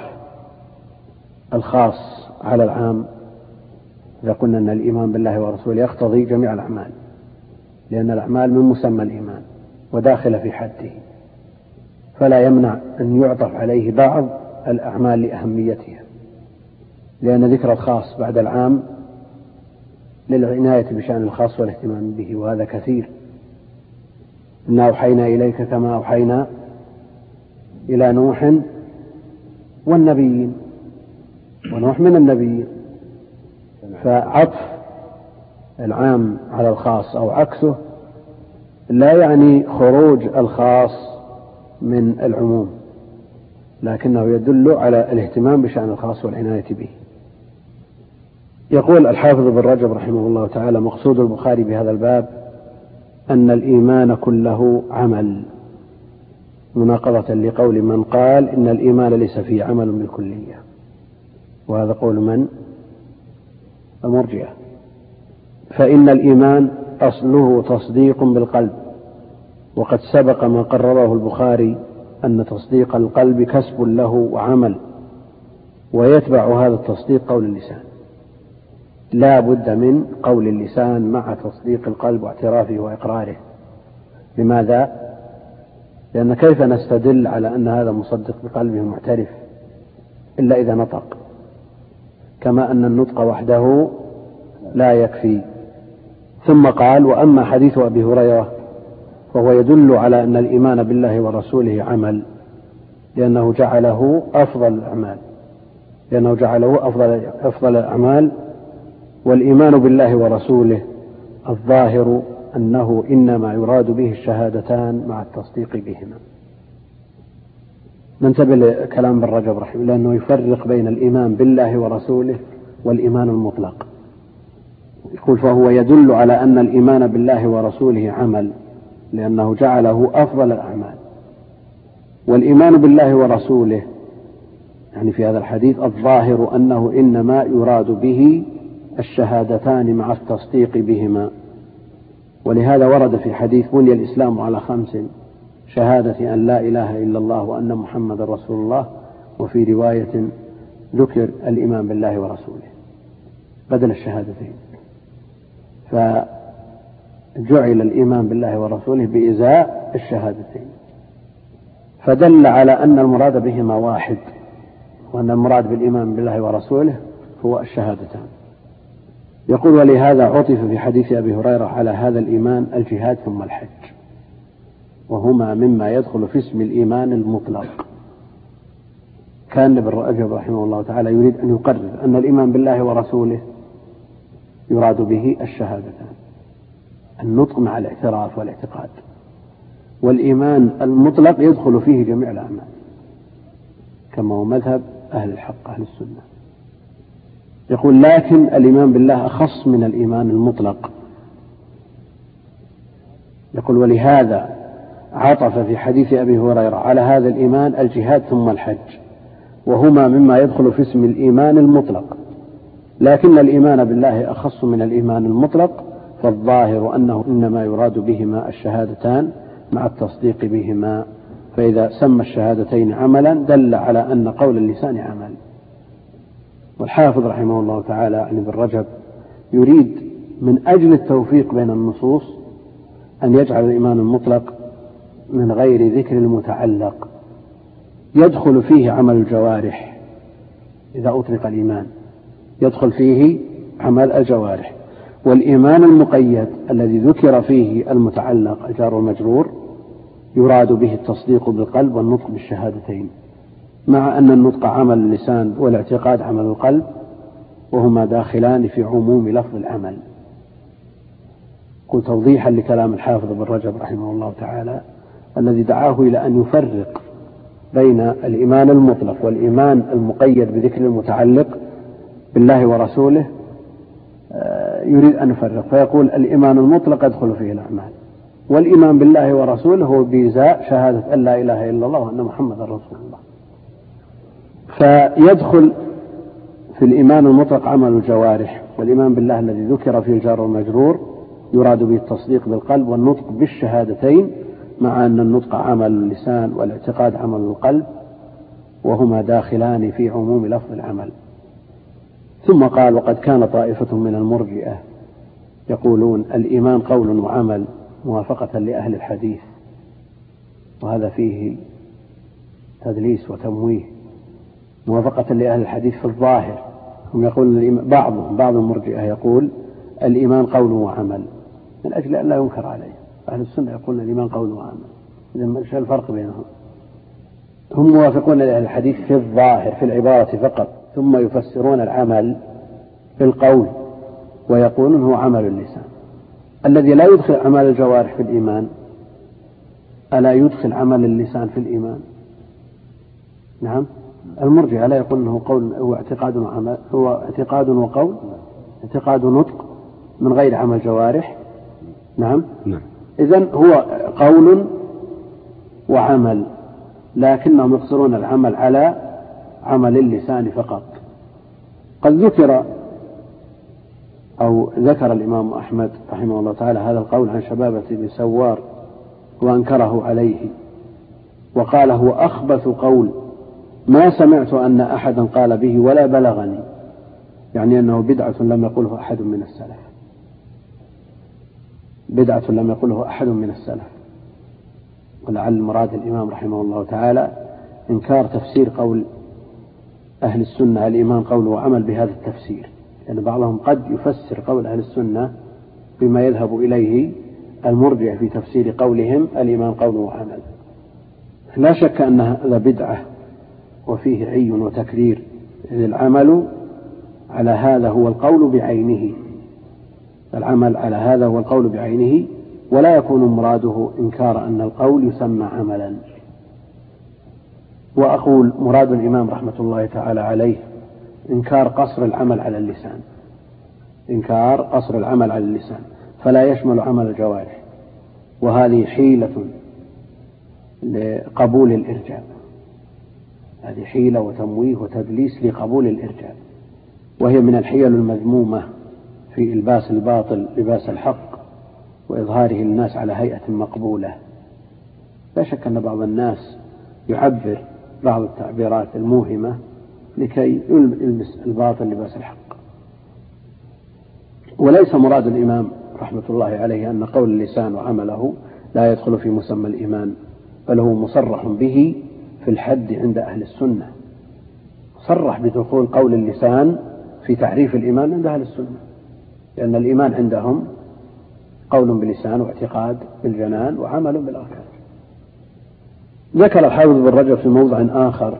الخاص على العام. إذا قلنا أن الإيمان بالله ورسوله يقتضي جميع الأعمال، لأن الأعمال من مسمى الإيمان وداخل في حده، فلا يمنع أن يعطف عليه بعض الأعمال لأهميتها، لأن ذكر الخاص بعد العام للعناية بشأن الخاص والاهتمام به، وهذا كثير. إنا أوحينا إليك كما أوحينا إلى نوح والنبيين، ونوح من النبيين، فعطف العام على الخاص أو عكسه لا يعني خروج الخاص من العموم، لكنه يدل على الاهتمام بشأن الخاص والعناية به. يقول الحافظ بن رجب رحمه الله تعالى: مقصود البخاري بهذا الباب أن الإيمان كله عمل، مناقضة لقول من قال إن الإيمان ليس فيه عمل بالكلية، وهذا قول من؟ المرجئة. فإن الإيمان أصله تصديق بالقلب، وقد سبق ما قرره البخاري أن تصديق القلب كسب له وعمل، ويتبع هذا التصديق قول اللسان. لا بد من قول اللسان مع تصديق القلب واعترافه وإقراره. لماذا؟ لأن كيف نستدل على أن هذا مصدق بقلبه معترف إلا إذا نطق، كما أن النطق وحده لا يكفي. ثم قال: وأما حديث أبي هريرة فهو يدل على أن الإيمان بالله ورسوله عمل، لأنه جعله أفضل الأعمال لأنه جعله أفضل أفضل الأعمال والإيمان بالله ورسوله الظاهر أنه إنما يراد به الشهادتان مع التصديق بهما. ننتبه لكلام ابن رجب رحمه الله، لأنه يفرق بين الإيمان بالله ورسوله والإيمان المطلق. يقول: فهو يدل على أن الإيمان بالله ورسوله عمل، لأنه جعله أفضل الأعمال والإيمان بالله ورسوله يعني في هذا الحديث الظاهر أنه إنما يراد به الشهادتان مع التصديق بهما، ولهذا ورد في حديث بني الإسلام على خمس: شهادة أن لا إله إلا الله وأن محمد رسول الله، وفي رواية ذكر الإيمان بالله ورسوله بدل الشهادتين، فجعل الإيمان بالله ورسوله بإزاء الشهادتين، فدل على أن المراد بهما واحد، وأن المراد بالإيمان بالله ورسوله هو الشهادتان. يقول: ولهذا عطف في حديث أبي هريرة على هذا الإيمان الجهاد ثم الحج، وهما مما يدخل في اسم الإيمان المطلق. كان ابن رجب رحمه الله تعالى يريد أن يقرر أن الإيمان بالله ورسوله يراد به الشهادتان، النطق مع الاعتراف والاعتقاد، والإيمان المطلق يدخل فيه جميع الأعمال، كما هو مذهب أهل الحق أهل السنة. يقول: لكن الإيمان بالله أخص من الإيمان المطلق. يقول: ولهذا عطف في حديث أبي هريرة على هذا الإيمان الجهاد ثم الحج، وهما مما يدخل في اسم الإيمان المطلق، لكن الإيمان بالله أخص من الإيمان المطلق، فالظاهر أنه إنما يراد بهما الشهادتان مع التصديق بهما، فإذا سمى الشهادتين عملا دل على أن قول اللسان عمل. والحافظ رحمه الله تعالى عن ابن رجب يريد من أجل التوفيق بين النصوص أن يجعل الإيمان المطلق من غير ذكر المتعلق، يدخل فيه عمل الجوارح. إذا أطلق الإيمان يدخل فيه عمل الجوارح، والإيمان المقيد الذي ذكر فيه المتعلق الجار والمجرور يراد به التصديق بالقلب والنطق بالشهادتين، مع أن النطق عمل اللسان والاعتقاد عمل القلب، وهما داخلان في عموم لفظ العمل. قلت توضيحا لكلام الحافظ ابن رجب رحمه الله تعالى الذي دعاه إلى أن يفرق بين الإيمان المطلق والإيمان المقيد بذكر المتعلق بالله ورسوله، يريد أن يفرق فيقول: الإيمان المطلق يدخل فيه الأعمال، والإيمان بالله ورسوله هو بإزاء شهادة أن لا إله إلا الله وأن محمد رسول الله. فيدخل في الإيمان المطلق عمل الجوارح، والإيمان بالله الذي ذكر فيه الجار والمجرور يراد به التصديق بالقلب والنطق بالشهادتين، مع أن النطق عمل اللسان والاعتقاد عمل القلب، وهما داخلان في عموم لفظ العمل. ثم قال: وقد كان طائفة من المرجئة يقولون الإيمان قول وعمل موافقة لأهل الحديث، وهذا فيه تدليس وتمويه. موافقة لأهل الحديث في الظاهر، هم يقول بعضهم بعض المرجئة يقول الإيمان قول وعمل من أجل أن لا ينكر عليه. أهل السنة يقولون الإيمان قول وعمل، إذا ما الفرق بينهم؟ هم موافقون لأهل الحديث في الظاهر في العبارة فقط، ثم يفسرون العمل بالقول ويقولون هو عمل اللسان. الذي لا يدخل عمل الجوارح في الإيمان ألا يدخل عمل اللسان في الإيمان؟ نعم، المرجئة لا يقول أنه قول هو اعتقاد وعمل، هو اعتقاد وقول، اعتقاد ونطق من غير عمل جوارح. نعم, نعم. إذن هو قول وعمل، لكنهم يقصرون العمل على عمل اللسان فقط. قد ذكر أو ذكر الإمام أحمد رحمه الله تعالى هذا القول عن شبابة بن سوار وأنكره عليه، وقال هو أخبث قول ما سمعت أن أحدا قال به ولا بلغني، يعني أنه بدعة لم يقله أحد من السلف، بدعة لم يقله أحد من السلف. ولعل مراد الإمام رحمه الله تعالى إنكار تفسير قول أهل السنة الإيمان قول وعمل بهذا التفسير، لأن يعني بعضهم قد يفسر قول أهل السنة بما يذهب إليه المرجع في تفسير قولهم الإيمان قول وعمل. لا شك أن هذا بدعة وفيه عي وتكرير، إذ العمل على هذا هو القول بعينه، العمل على هذا هو القول بعينه، ولا يكون مراده إنكار أن القول يسمى عملا. وأقول مراد الإمام رحمة الله تعالى عليه إنكار قصر العمل على اللسان، إنكار قصر العمل على اللسان، فلا يشمل عمل الجوارح، وهذه حيلة لقبول الإرجاء، هذه حيلة وتمويه وتدليس لقبول الإرجاء، وهي من الحيل المذمومة في إلباس الباطل لباس الحق وإظهاره للناس على هيئة مقبولة. لا شك أن بعض الناس يعبر بعض التعبيرات الموهمة لكي يلبس الباطل لباس الحق. وليس مراد الإمام رحمة الله عليه أن قول اللسان وعمله لا يدخل في مسمى الإيمان، بل هو مصرح به في الحد عند أهل السنة، صرح بدخول قول اللسان في تعريف الإيمان عند أهل السنة، لأن الإيمان عندهم قول باللسان واعتقاد بالجنان وعمل بالأركان. ذكر الحافظ بن رجب في موضع آخر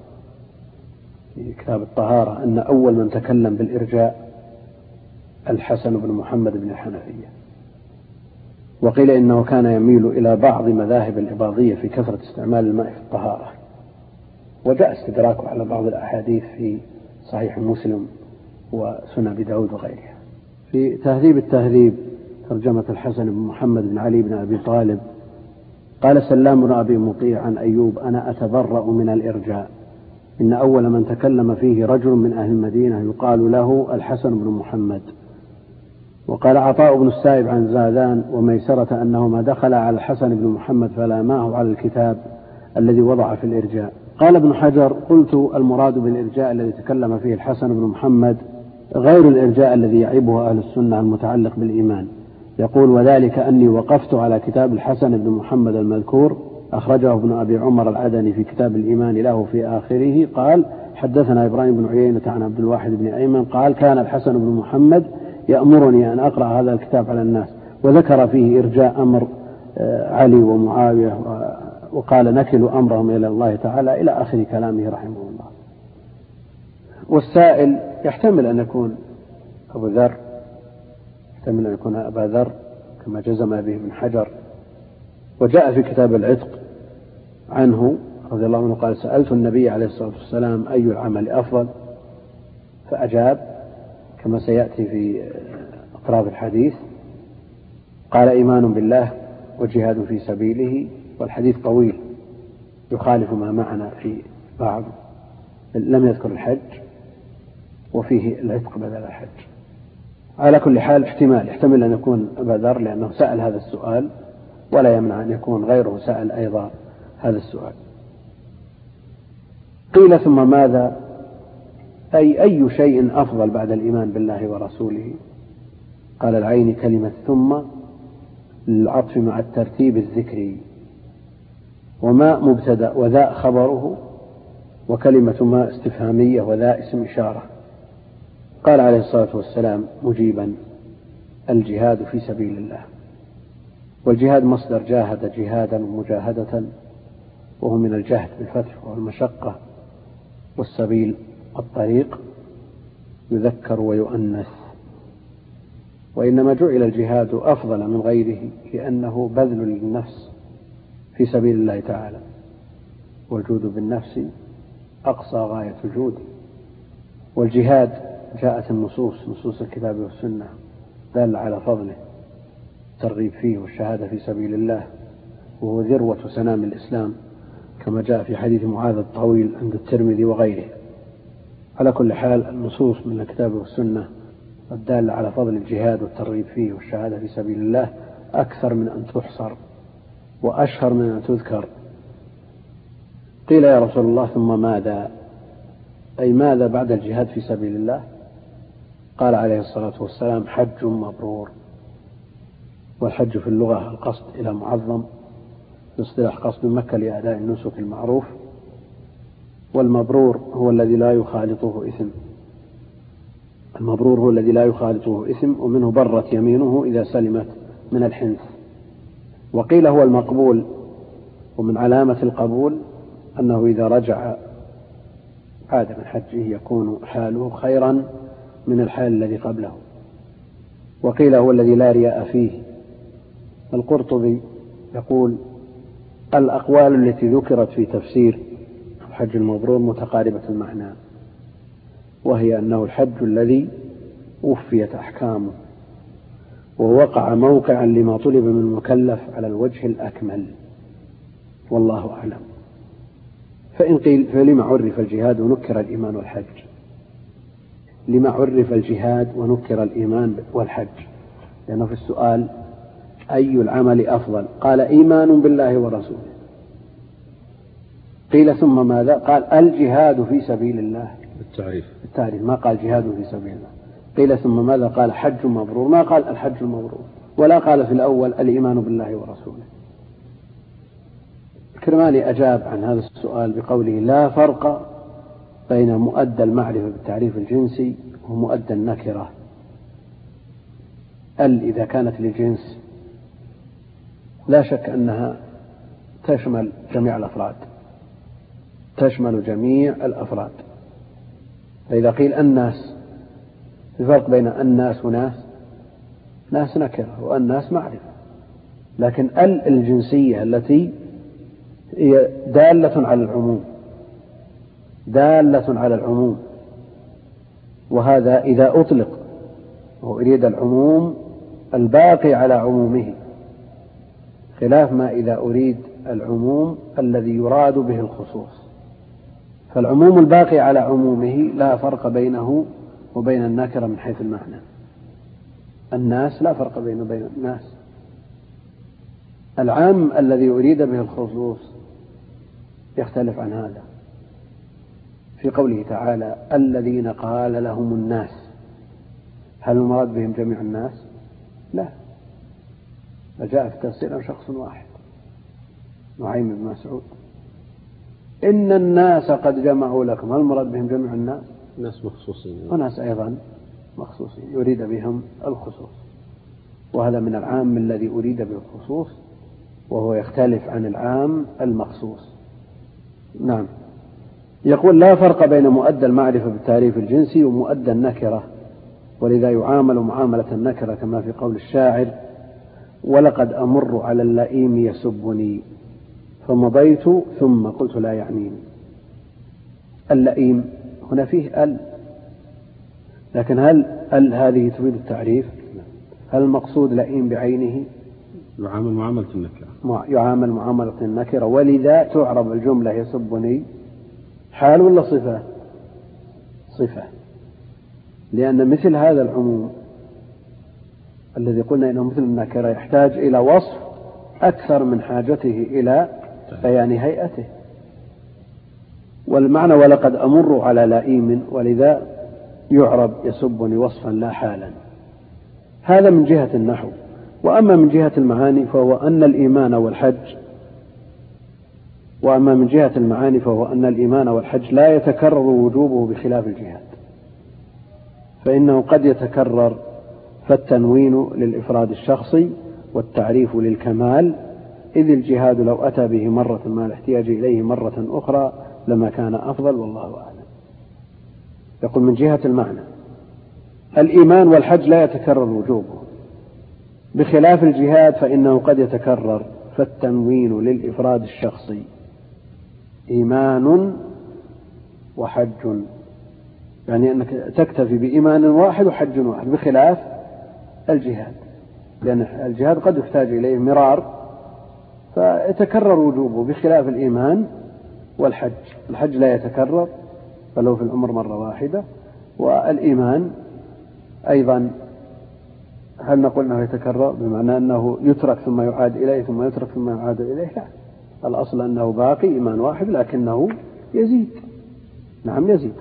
في كتاب الطهارة أن أول من تكلم بالإرجاء الحسن بن محمد بن الحنفية، وقيل إنه كان يميل إلى بعض مذاهب الإباضية في كثرة استعمال الماء في الطهارة، وجاء استدراكه على بعض الأحاديث في صحيح مسلم وسنن أبي داود وغيرها. في تهذيب التهذيب ترجمة الحسن بن محمد بن علي بن أبي طالب قال سلام بن أبي مطيع عن أيوب أنا أتبرأ من الإرجاء، إن أول من تكلم فيه رجل من أهل المدينة يقال له الحسن بن محمد. وقال عطاء بن السائب عن زادان وميسرة أنه ما دخل على الحسن بن محمد فلاماه على الكتاب الذي وضع في الإرجاء. قال ابن حجر قلت المراد بالإرجاء الذي تكلم فيه الحسن بن محمد غير الإرجاء الذي يعيبه أهل السنة المتعلق بالإيمان. يقول وذلك أني وقفت على كتاب الحسن بن محمد المذكور أخرجه ابن أبي عمر العدني في كتاب الإيمان له في آخره قال حدثنا إبراهيم بن عيينة عن عبد الواحد بن أيمن قال كان الحسن بن محمد يأمرني أن أقرأ هذا الكتاب على الناس، وذكر فيه إرجاء أمر علي ومعاوية وقال نكل أمرهم إلى الله تعالى إلى آخر كلامه رحمه الله. والسائل يحتمل أن يكون أبو ذر، يحتمل أن يكون أبا ذر كما جزم به ابن حجر. وجاء في كتاب العتق عنه رضي الله عنه قال سألت النبي عليه الصلاة والسلام أي العمل أفضل، فأجاب كما سيأتي في أطراف الحديث قال إيمان بالله وجهاد في سبيله، والحديث طويل يخالف ما معنا في بعض، لم يذكر الحج وفيه العتق بدل الحج. على كل حال احتمال يحتمل أن يكون أبا ذر لأنه سأل هذا السؤال، ولا يمنع أن يكون غيره سأل أيضا هذا السؤال. قيل ثم ماذا؟ أي أي شيء أفضل بعد الإيمان بالله ورسوله؟ قال العين كلمة ثم للعطف مع الترتيب الذكري، وما مبتدأ وذا خبره، وكلمة ما استفهامية وذا اسم إشارة. قال عليه الصلاة والسلام مجيبا الجهاد في سبيل الله، والجهاد مصدر جاهد جهادا ومجاهدة، وهو من الجهد بالفتح والمشقة، والسبيل الطريق يذكر ويؤنث. وإنما جعل الجهاد أفضل من غيره لأنه بذل للنفس في سبيل الله تعالى، والجود بالنفس أقصى غاية الجود. والجهاد جاءت النصوص نصوص الكتاب والسنة دل على فضله، الترغيب فيه والشهادة في سبيل الله، وهو ذروة سنام الإسلام كما جاء في حديث معاذ الطويل عند الترمذي وغيره. على كل حال النصوص من الكتاب والسنة الدالة على فضل الجهاد والترغيب فيه والشهادة في سبيل الله أكثر من أن تحصر وأشهر من أن تذكر. قيل يا رسول الله ثم ماذا؟ أي ماذا بعد الجهاد في سبيل الله؟ قال عليه الصلاة والسلام حج مبرور. والحج في اللغة القصد إلى معظم، في اصطلاح قصد مكة لأداء النسك المعروف، والمبرور هو الذي لا يخالطه إثم. المبرور هو الذي لا يخالطه إثم، ومنه برت يمينه إذا سلمت من الحنث. وقيل هو المقبول، ومن علامة القبول أنه إذا رجع عاد من حجه يكون حاله خيرا من الحال الذي قبله. وقيل هو الذي لا رياء فيه. القرطبي يقول الأقوال التي ذكرت في تفسير الحج المبرور متقاربة المعنى، وهي أنه الحج الذي وفيت أحكامه ووقع موقعا لما طلب من المكلف على الوجه الأكمل، والله أعلم. فإن قيل فلما عرف الجهاد ونكر الإيمان والحج؟ لما عرف الجهاد ونكر الإيمان والحج؟ لأنه في السؤال أي العمل أفضل؟ قال إيمان بالله ورسوله. قيل ثم ماذا؟ قال الجهاد في سبيل الله بالتعريف. بالتعريف، ما قال جهاد في سبيل الله. قيل ثم ماذا؟ قال حج مبرور، ما قال الحج المبرور، ولا قال في الأول الإيمان بالله ورسوله. الكرماني أجاب عن هذا السؤال بقوله لا فرق بين مؤدى المعرفة بالتعريف الجنسي ومؤدى النكرة. ال إذا كانت لجنس لا شك أنها تشمل جميع الأفراد، تشمل جميع الأفراد. فإذا قيل الناس، الفرق بين الناس وناس، ناس نكرة والناس معرفة، لكن ال الجنسية التي هي دالة على العموم، دالة على العموم، وهذا إذا أطلق وأريد العموم الباقي على عمومه، خلاف ما إذا أريد العموم الذي يراد به الخصوص. فالعموم الباقي على عمومه لا فرق بينه وبين النكرة من حيث المعنى. الناس لا فرق بينه وبين الناس. العام الذي أريد به الخصوص يختلف عن هذا في قوله تعالى الذين قال لهم الناس، هل المراد بهم جميع الناس؟ لا، فجاء في تفسير شخص واحد نعيم بن مسعود. إن الناس قد جمعوا لكم، هل المراد بهم جميع الناس؟ ناس مخصوصين، وناس أيضا مخصوصين يريد بهم الخصوص، وهذا من العام الذي أريد به الخصوص، وهو يختلف عن العام المخصوص. نعم. يقول لا فرق بين مؤدى المعرفة بالتعريف الجنسي ومؤدى النكرة، ولذا يعامل معاملة النكرة كما في قول الشاعر ولقد أمر على اللئيم يسبني فمضيت ثم قلت لا يعنيني. اللئيم هنا فيه ال، لكن هل ال هذه تفيد التعريف؟ هل المقصود لئيم بعينه؟ يعامل معاملة النكرة، يعامل معاملة النكرة، ولذا تعرب الجملة يسبني حال ولا صفة؟ صفة، لأن مثل هذا العموم الذي قلنا إنه مثل النكرة يحتاج إلى وصف أكثر من حاجته إلى بيان هيئته. والمعنى ولقد أمر على لئيم، ولذا يعرب يسبني وصفا لا حالا. هذا من جهة النحو. وأما من جهة المعاني فهو أن الإيمان والحج وأما من جهة المعاني فهو أن الإيمان والحج لا يتكرر وجوبه بخلاف الجهاد، فإنه قد يتكرر، فالتنوين للإفراد الشخصي والتعريف للكمال، إذ الجهاد لو أتى به مرة مع الاحتياج إليه مرة أخرى لما كان أفضل، والله أعلم. يقول من جهة المعنى الإيمان والحج لا يتكرر وجوبه بخلاف الجهاد، فإنه قد يتكرر، فالتنوين للإفراد الشخصي إيمان وحج، يعني أنك تكتفي بإيمان واحد وحج واحد، بخلاف الجهاد، لأن الجهاد قد يحتاج إليه مرار فيتكرر وجوبه، بخلاف الإيمان والحج. الحج لا يتكرر فلو في العمر مرة واحدة، والإيمان أيضا هل نقول أنه يتكرر بمعنى أنه يترك ثم يعاد إليه ثم يترك ثم يعاد إليه؟ لا، الأصل أنه باقي إيمان واحد لكنه يزيد. نعم يزيد.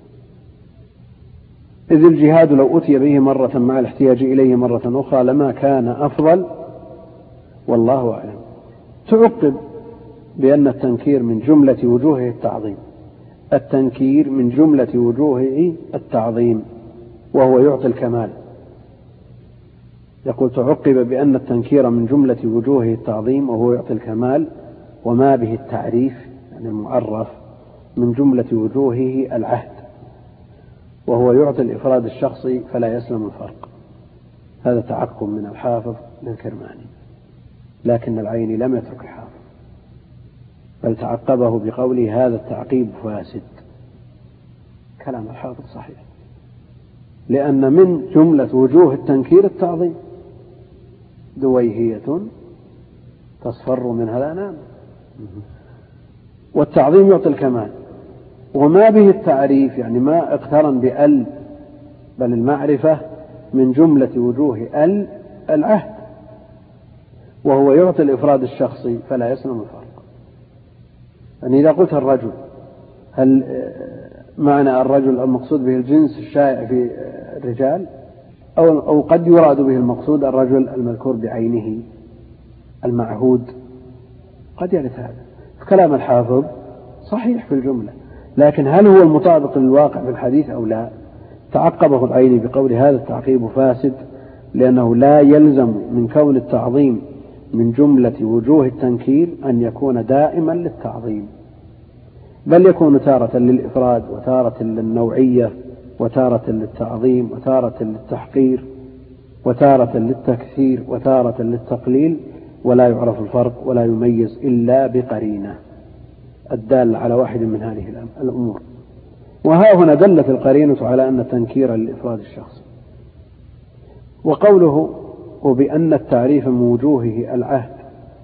إذ الجهاد لو أتي به مرة مع الاحتياج إليه مرة أخرى لما كان أفضل، والله أعلم. تعقب بأن التنكير من جملة وجوهه التعظيم، التنكير من جملة وجوهه التعظيم وهو يعطي الكمال. يقول تعقب بأن التنكير من جملة وجوهه التعظيم وهو يعطي الكمال، وما به التعريف يعني المعرف من جملة وجوهه العهد وهو يعطي الإفراد الشخصي فلا يسلم الفرق. هذا تعقب من الحافظ للكرماني، لكن العيني لم يترك الحافظ بل تعقبه بقوله هذا التعقيب فاسد. كلام الحافظ صحيح، لأن من جملة وجوه التنكير التعظيم، دويهية تصفر منها الأنام، والتعظيم يعطي الكمال، وما به التعريف يعني ما اقترن بأل بل المعرفة من جملة وجوه ال العهد، وهو يعطي الإفراد الشخصي فلا يسلم الفرق. يعني إذا قلت الرجل، هل معنى الرجل المقصود به الجنس الشائع في الرجال، أو, أو قد يراد به المقصود الرجل المذكور بعينه المعهود، قد يرد هذا. كلام الحافظ صحيح في الجملة، لكن هل هو المطابق للواقع في الحديث أو لا؟ تعقبه العيني بقول هذا التعقيب فاسد، لأنه لا يلزم من كون التعظيم من جملة وجوه التنكير أن يكون دائما للتعظيم، بل يكون تارة للإفراد وتارة للنوعية وتارة للتعظيم وتارة للتحقير وتارة للتكثير وتارة للتقليل، ولا يعرف الفرق ولا يميز إلا بقرينة الدالة على واحد من هذه الأمور. وها هنا دلت القرينة على أن التنكير للإفراد الشخصي. وقوله وبأن التعريف من وجوهه العهد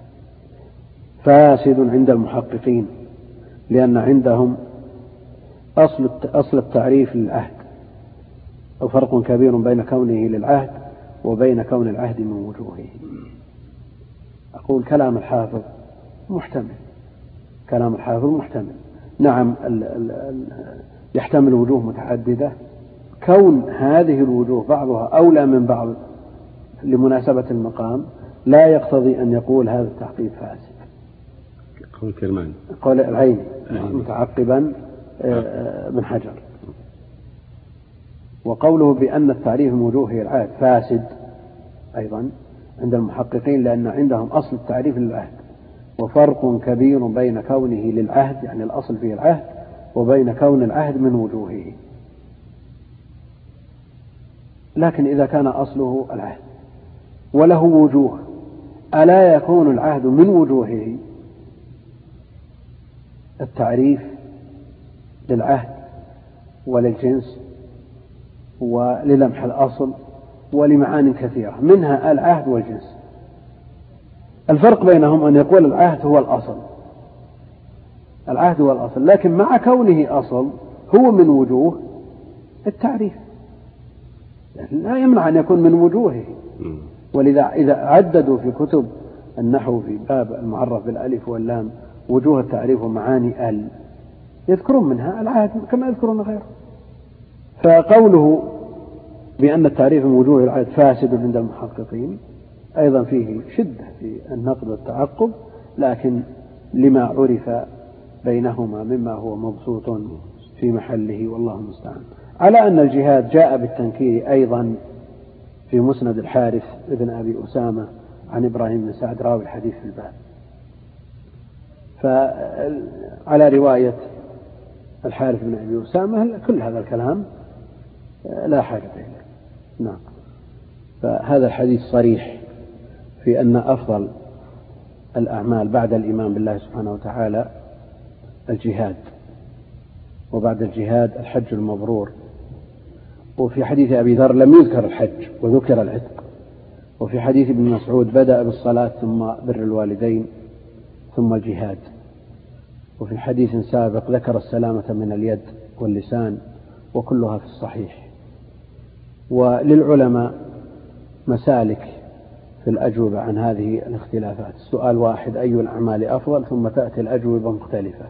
فاسد عند المحققين، لأن عندهم أصل أصل التعريف للعهد، أو فرق كبير بين كونه للعهد وبين كون العهد من وجوهه. أقول كلام الحافظ محتمل، كلام الحافظ محتمل، نعم ال ال ال يحتمل وجوه متعددة، كون هذه الوجوه بعضها أولى من بعض لمناسبة المقام لا يقتضي أن يقول هذا التعقيب فاسد. قول كرمان، قول العين متعقبا من حجر. وقوله بأن التعريف من وجوهه العهد فاسد أيضا عند المحققين، لأن عندهم أصل التعريف للعهد، وفرق كبير بين كونه للعهد يعني الأصل فيه العهد وبين كون العهد من وجوهه. لكن إذا كان أصله العهد وله وجوه، ألا يكون العهد من وجوهه التعريف للعهد وللجنس وللمح الأصل ولمعان كثيرة منها العهد والجنس. الفرق بينهم أن يقول العهد هو الأصل، العهد هو الأصل، لكن مع كونه أصل هو من وجوه التعريف، يعني لا يمنع أن يكون من وجوهه. ولذا إذا عددوا في كتب النحو في باب المعرف بالألف واللام وجوه التعريف ومعاني ال يذكرون منها العهد كما يذكرون غيره. فقوله بأن التعريف من وجوه العهد فاسد عند المحققين أيضا فيه شدة في النقد والتعقب، لكن لما عرف بينهما مما هو مبسوط في محله والله المستعان. على أن الجهاد جاء بالتنكير أيضا في مسند الحارث ابن أبي أسامة عن إبراهيم بن سعد راوي الحديث في الباب، فعلى رواية الحارث بن أبي أسامة كل هذا الكلام لا حاجة إليه. نعم، فهذا الحديث صريح في أن أفضل الأعمال بعد الإيمان بالله سبحانه وتعالى الجهاد، وبعد الجهاد الحج المبرور. وفي حديث أبي ذر لم يذكر الحج وذكر العتق. وفي حديث ابن مسعود بدأ بالصلاة ثم بر الوالدين ثم الجهاد. وفي حديث سابق ذكر السلامة من اليد واللسان، وكلها في الصحيح. وللعلماء مسالك في الأجوبة عن هذه الاختلافات. السؤال واحد: أي الأعمال أفضل؟ ثم تأتي الأجوبة مختلفة.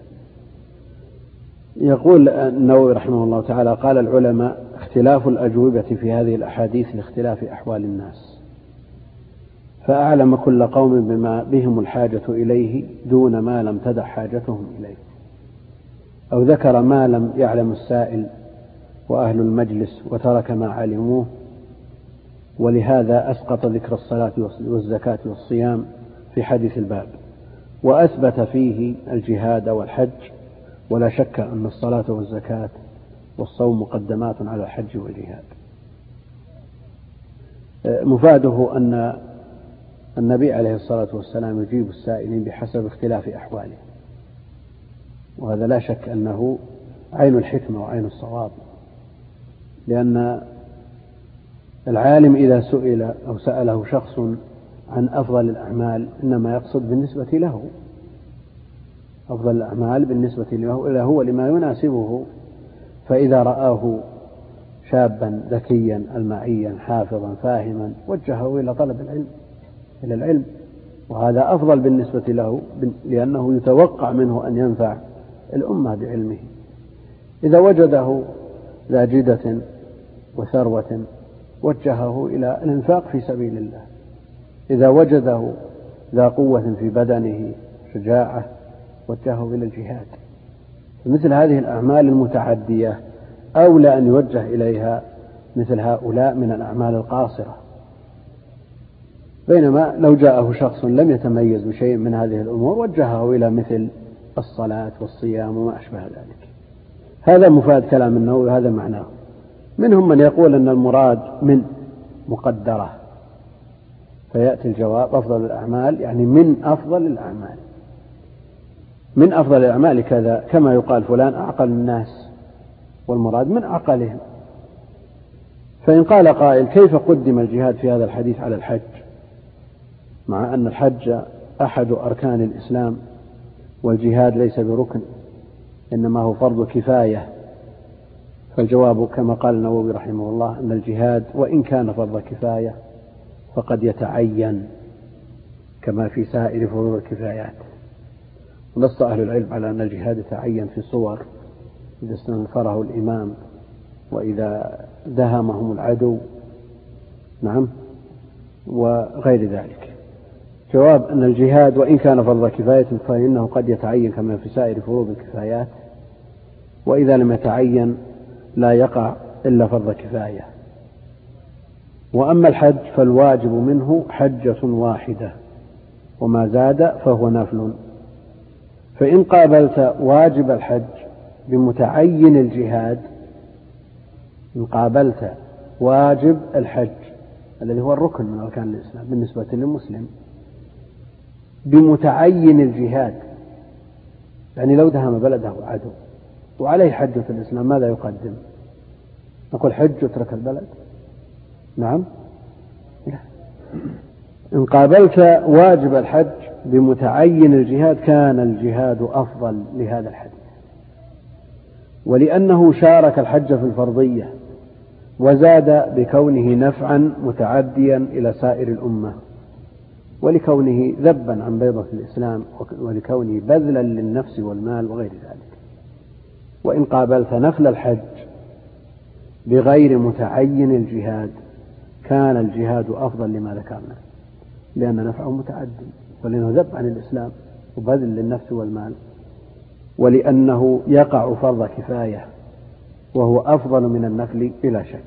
يقول النووي رحمه الله تعالى: قال العلماء: اختلاف الأجوبة في هذه الأحاديث لاختلاف أحوال الناس، فأعلم كل قوم بما بهم الحاجة إليه دون ما لم تدع حاجتهم إليه، أو ذكر ما لم يعلم السائل وأهل المجلس وترك ما علموه، ولهذا أسقط ذكر الصلاة والزكاة والصيام في حديث الباب، وأثبت فيه الجهاد والحج. ولا شك أن الصلاة والزكاة والصوم مقدمات على الحج والجهاد. مفاده أن النبي عليه الصلاة والسلام يجيب السائلين بحسب اختلاف أحواله، وهذا لا شك أنه عين الحكمة وعين الصواب، لأن العالم إذا سئل أو سأله شخص عن أفضل الأعمال إنما يقصد بالنسبة له، أفضل الأعمال بالنسبة له هو لما يناسبه. فإذا رآه شابا ذكيا المعيا حافظا فاهما وجهه إلى طلب العلم إلى العلم، وهذا أفضل بالنسبة له لأنه يتوقع منه أن ينفع الأمة بعلمه. إذا وجده ذا جدة وثروة وجهه إلى الإنفاق في سبيل الله. إذا وجده ذا قوة في بدنه شجاعة وجهه إلى الجهاد. مثل هذه الأعمال المتعدية أولى أن يوجه إليها مثل هؤلاء من الأعمال القاصرة. بينما لو جاءه شخص لم يتميز بشيء من هذه الأمور وجهه إلى مثل الصلاة والصيام وما أشبه ذلك. هذا مفاد كلام النووي وهذا معناه. منهم من يقول أن المراد من مقدرة، فيأتي الجواب أفضل الأعمال يعني من أفضل الأعمال، من أفضل الأعمال كذا، كما يقال فلان أعقل الناس، والمراد من أعقلهم. فإن قال قائل كيف قدم الجهاد في هذا الحديث على الحج مع أن الحج أحد أركان الإسلام والجهاد ليس بركن إنما هو فرض كفاية؟ فالجواب كما قال النووي رحمه الله أن الجهاد وإن كان فرض كفاية فقد يتعين كما في سائر فروض الكفايات. ونص أهل العلم على أن الجهاد يتعين في صور: إذا استنفره الإمام، وإذا دهمهم العدو، نعم، وغير ذلك. جواب أن الجهاد وإن كان فرض كفاية فإنه قد يتعين كما في سائر فروض الكفايات، وإذا لم يتعين لا يقع إلا فرض كفاية. وأما الحج فالواجب منه حجة واحدة وما زاد فهو نفل. فإن قابلت واجب الحج بمتعين الجهاد، إن قابلت واجب الحج الذي هو الركن من أركان الإسلام بالنسبة للمسلم بمتعين الجهاد، يعني لو دهم بلده عدو وعليه حجة الإسلام ماذا يقدم؟ نقول حج اترك البلد؟ نعم، لا. إن قابلت واجب الحج بمتعين الجهاد كان الجهاد أفضل لهذا الحديث، ولأنه شارك الحج في الفرضية وزاد بكونه نفعا متعديا إلى سائر الأمة، ولكونه ذبا عن بيضة الإسلام، ولكونه بذلا للنفس والمال وغير ذلك. وإن قابلت نفل الحج بغير متعين الجهاد كان الجهاد أفضل لما ذكرنا، لأن نفعه متعدي، ولأنه ذب عن الإسلام وبذل للنفس والمال، ولأنه يقع فرض كفاية وهو أفضل من النفل بلا شك.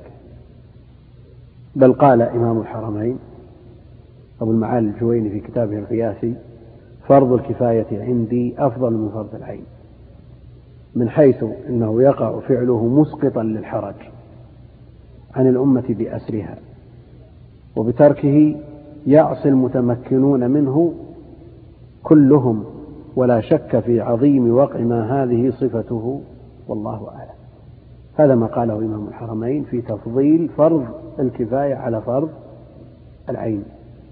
بل قال إمام الحرمين أبو المعالي الجويني في كتابه القياسي: فرض الكفاية عندي أفضل من فرض العين، من حيث أنه يقع فعله مسقطا للحرج عن الأمة بأسرها، وبتركه يعصي المتمكنون منه كلهم، ولا شك في عظيم وقع ما هذه صفته، والله أعلم. هذا ما قاله إمام الحرمين في تفضيل فرض الكفاية على فرض العين.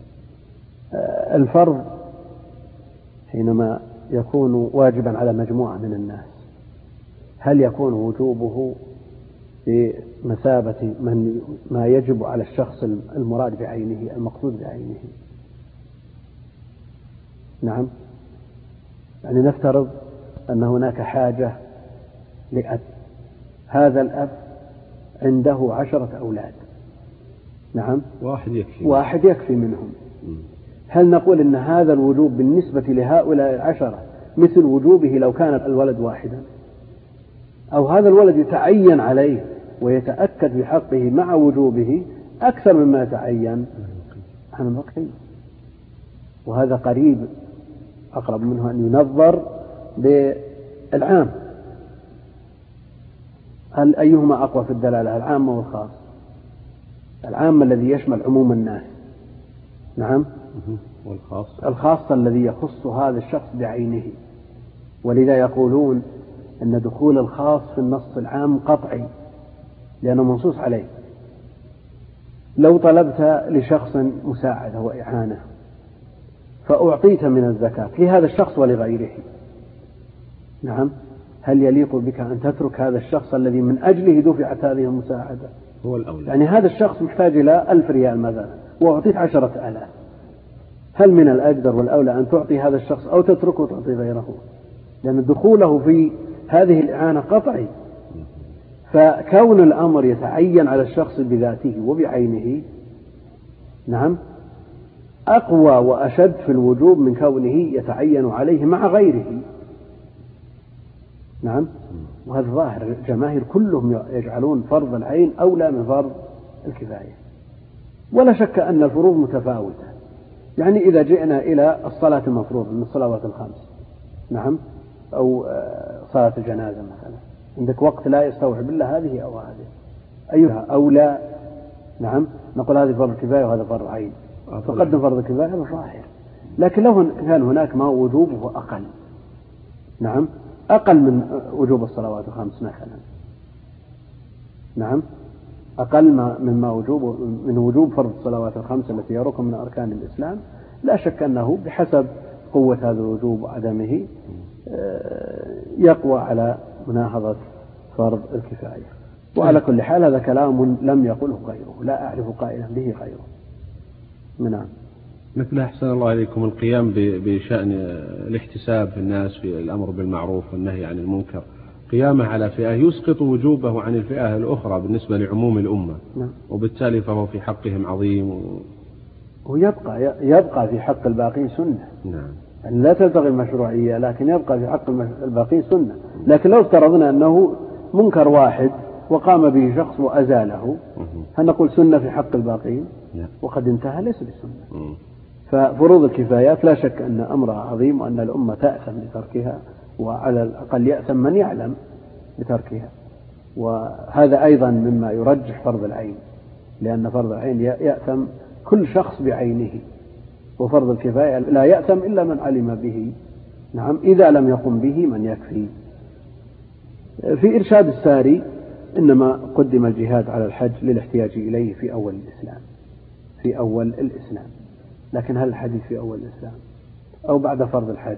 الفرض حينما يكون واجبا على مجموعة من الناس هل يكون وجوبه بمثابة من ما يجب على الشخص المراد بعينه المقصود بعينه؟ نعم، يعني نفترض أن هناك حاجة لأب، هذا الأب عنده عشرة أولاد، نعم، واحد يكفي واحد يكفي منهم. هل نقول أن هذا الوجوب بالنسبة لهؤلاء العشرة مثل وجوبه لو كان الولد واحدا، أو هذا الولد يتعين عليه ويتأكد بحقه مع وجوبه أكثر مما يتعين عن البقية؟ وهذا قريب أقرب منه أن ينظر بالعام. هل أيهما أقوى في الدلالة، العام أو الخاص؟ العام الذي يشمل عموم الناس، نعم، والخاص الخاص الذي يخص هذا الشخص بعينه. ولذا يقولون أن دخول الخاص في النص العام قطعي لأنه منصوص عليه. لو طلبت لشخص مساعدة وإعانة فأعطيت من الزكاة لهذا الشخص ولغيره، نعم، هل يليق بك أن تترك هذا الشخص الذي من أجله دفعت هذه المساعدة؟ هو الأولى. يعني هذا الشخص محتاج إلى ألف ريال مثلا وأعطيك عشرة آلاف، هل من الأقدر والأولى أن تعطي هذا الشخص أو تتركه وتعطي غيره؟ لأن دخوله في هذه الإعانة قطعي. فكون الأمر يتعين على الشخص بذاته وبعينه نعم أقوى وأشد في الوجوب من كونه يتعين عليه مع غيره. نعم، وهذا ظاهر الجماهير كلهم يجعلون فرض العين أولى من فرض الكفاية. ولا شك أن الفروض متفاوتة. يعني إذا جئنا إلى الصلاة المفروضة من الصلوات الخمس نعم أو صلاة الجنازة مثلا، عندك وقت لا يستوعب إلا هذه أو هذه، أيها أولى؟ نعم، نقول هذه فرض كفاية وهذا فرض عين، فقدم فرض الكفاية هذا ظاهر. لكن لو كان هناك ما وجوبه أقل، نعم أقل من وجوب الصلوات الخمس مثلا، نعم أقل ما مما وجوب من وجوب فرض الصلوات الخمس التي هي ركن من أركان الإسلام، لا شك أنه بحسب قوة هذا الوجوب وعدمه يقوى على مناهضة فرض الكفاية. وعلى كل حال هذا كلام لم يقله غيره، لا أعرف قائلا به غيره. نعم. مثل أحسن الله عليكم القيام بشأن الاحتساب في الناس في الأمر بالمعروف والنهي عن المنكر، قيامه على فئة يسقط وجوبه عن الفئة الأخرى بالنسبة لعموم الأمة. نعم. وبالتالي فهو في حقهم عظيم و... ويبقى يبقى في حق الباقين سنة. نعم. لا تلتغي المشروعية، لكن يبقى في حق الباقين سنة. لكن لو افترضنا أنه منكر واحد وقام به شخص وأزاله، هل نقول سنة في حق الباقين؟ وقد انتهى ليس بسنة. ففروض الكفايات لا شك أن أمرها عظيم وأن الأمة تأثم بتركها، وعلى الأقل يأثم من يعلم بتركها. وهذا أيضا مما يرجح فرض العين، لأن فرض العين يأثم كل شخص بعينه، وفرض الكفاية لا يأثم إلا من علم به. نعم، إذا لم يقم به من يكفي. في إرشاد الساري إنما قدم الجهاد على الحج للاحتياج إليه في أول الإسلام، في أول الإسلام. لكن هل الحديث في أول الإسلام أو بعد فرض الحج؟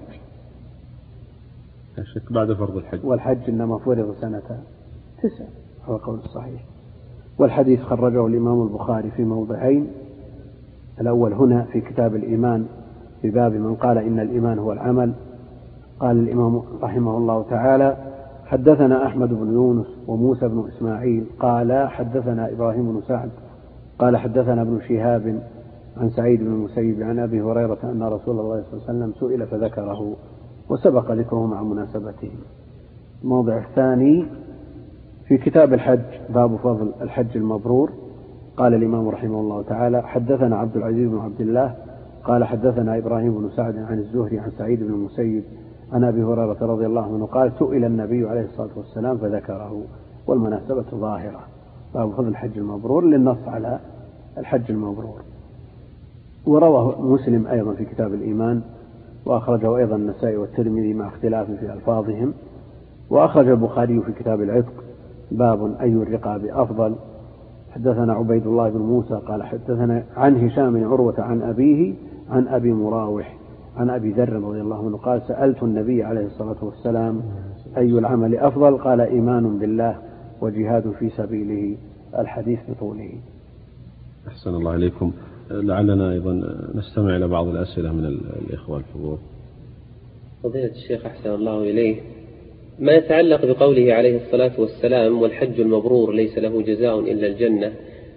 الشك بعد فرض الحج، والحج إنما فرض سنة تسع هو قول الصحيح. والحديث خرجه الإمام البخاري في موضعين، الأول هنا في كتاب الإيمان في باب من قال إن الإيمان هو العمل. قال الإمام رحمه الله تعالى: حدثنا أحمد بن يونس وموسى بن إسماعيل قال حدثنا إبراهيم بن سعد قال حدثنا ابن شهاب عن سعيد بن المسيب عن أبي هريرة أن رسول الله صلى الله عليه وسلم سئل فذكره، وسبق ذكره مع مناسبته. الموضع الثاني في كتاب الحج باب فضل الحج المبرور. قال الإمام رحمه الله تعالى: حدثنا عبد العزيز بن عبد الله قال حدثنا إبراهيم بن سعد عن الزهري عن سعيد بن المسيب عن أبي هريرة رضي الله عنه قال: سئل النبي عليه الصلاة والسلام فذكره. والمناسبة ظاهرة، باب فضل الحج المبرور للنص على الحج المبرور. ورواه مسلم أيضا في كتاب الإيمان، وأخرجه أيضا النسائي والترمذي مع اختلاف في ألفاظهم. وأخرج البخاري في كتاب العتق باب أي الرقاب أفضل. حدثنا عبيد الله بن موسى قال حدثنا عن هشام بن عروة عن أبيه عن أبي مراوح عن أبي ذر رضي الله عنه قال: سألت النبي عليه الصلاة والسلام أي العمل أفضل؟ قال: إيمان بالله وجهاد في سبيله. الحديث بطوله. أحسن الله عليكم. لعلنا أيضا نستمع إلى بعض الأسئلة من الإخوة الحضور. فضيلة الشيخ أحسن الله إليه، ما يتعلق بقوله عليه الصلاة والسلام: والحج المبرور ليس له جزاء إلا الجنة،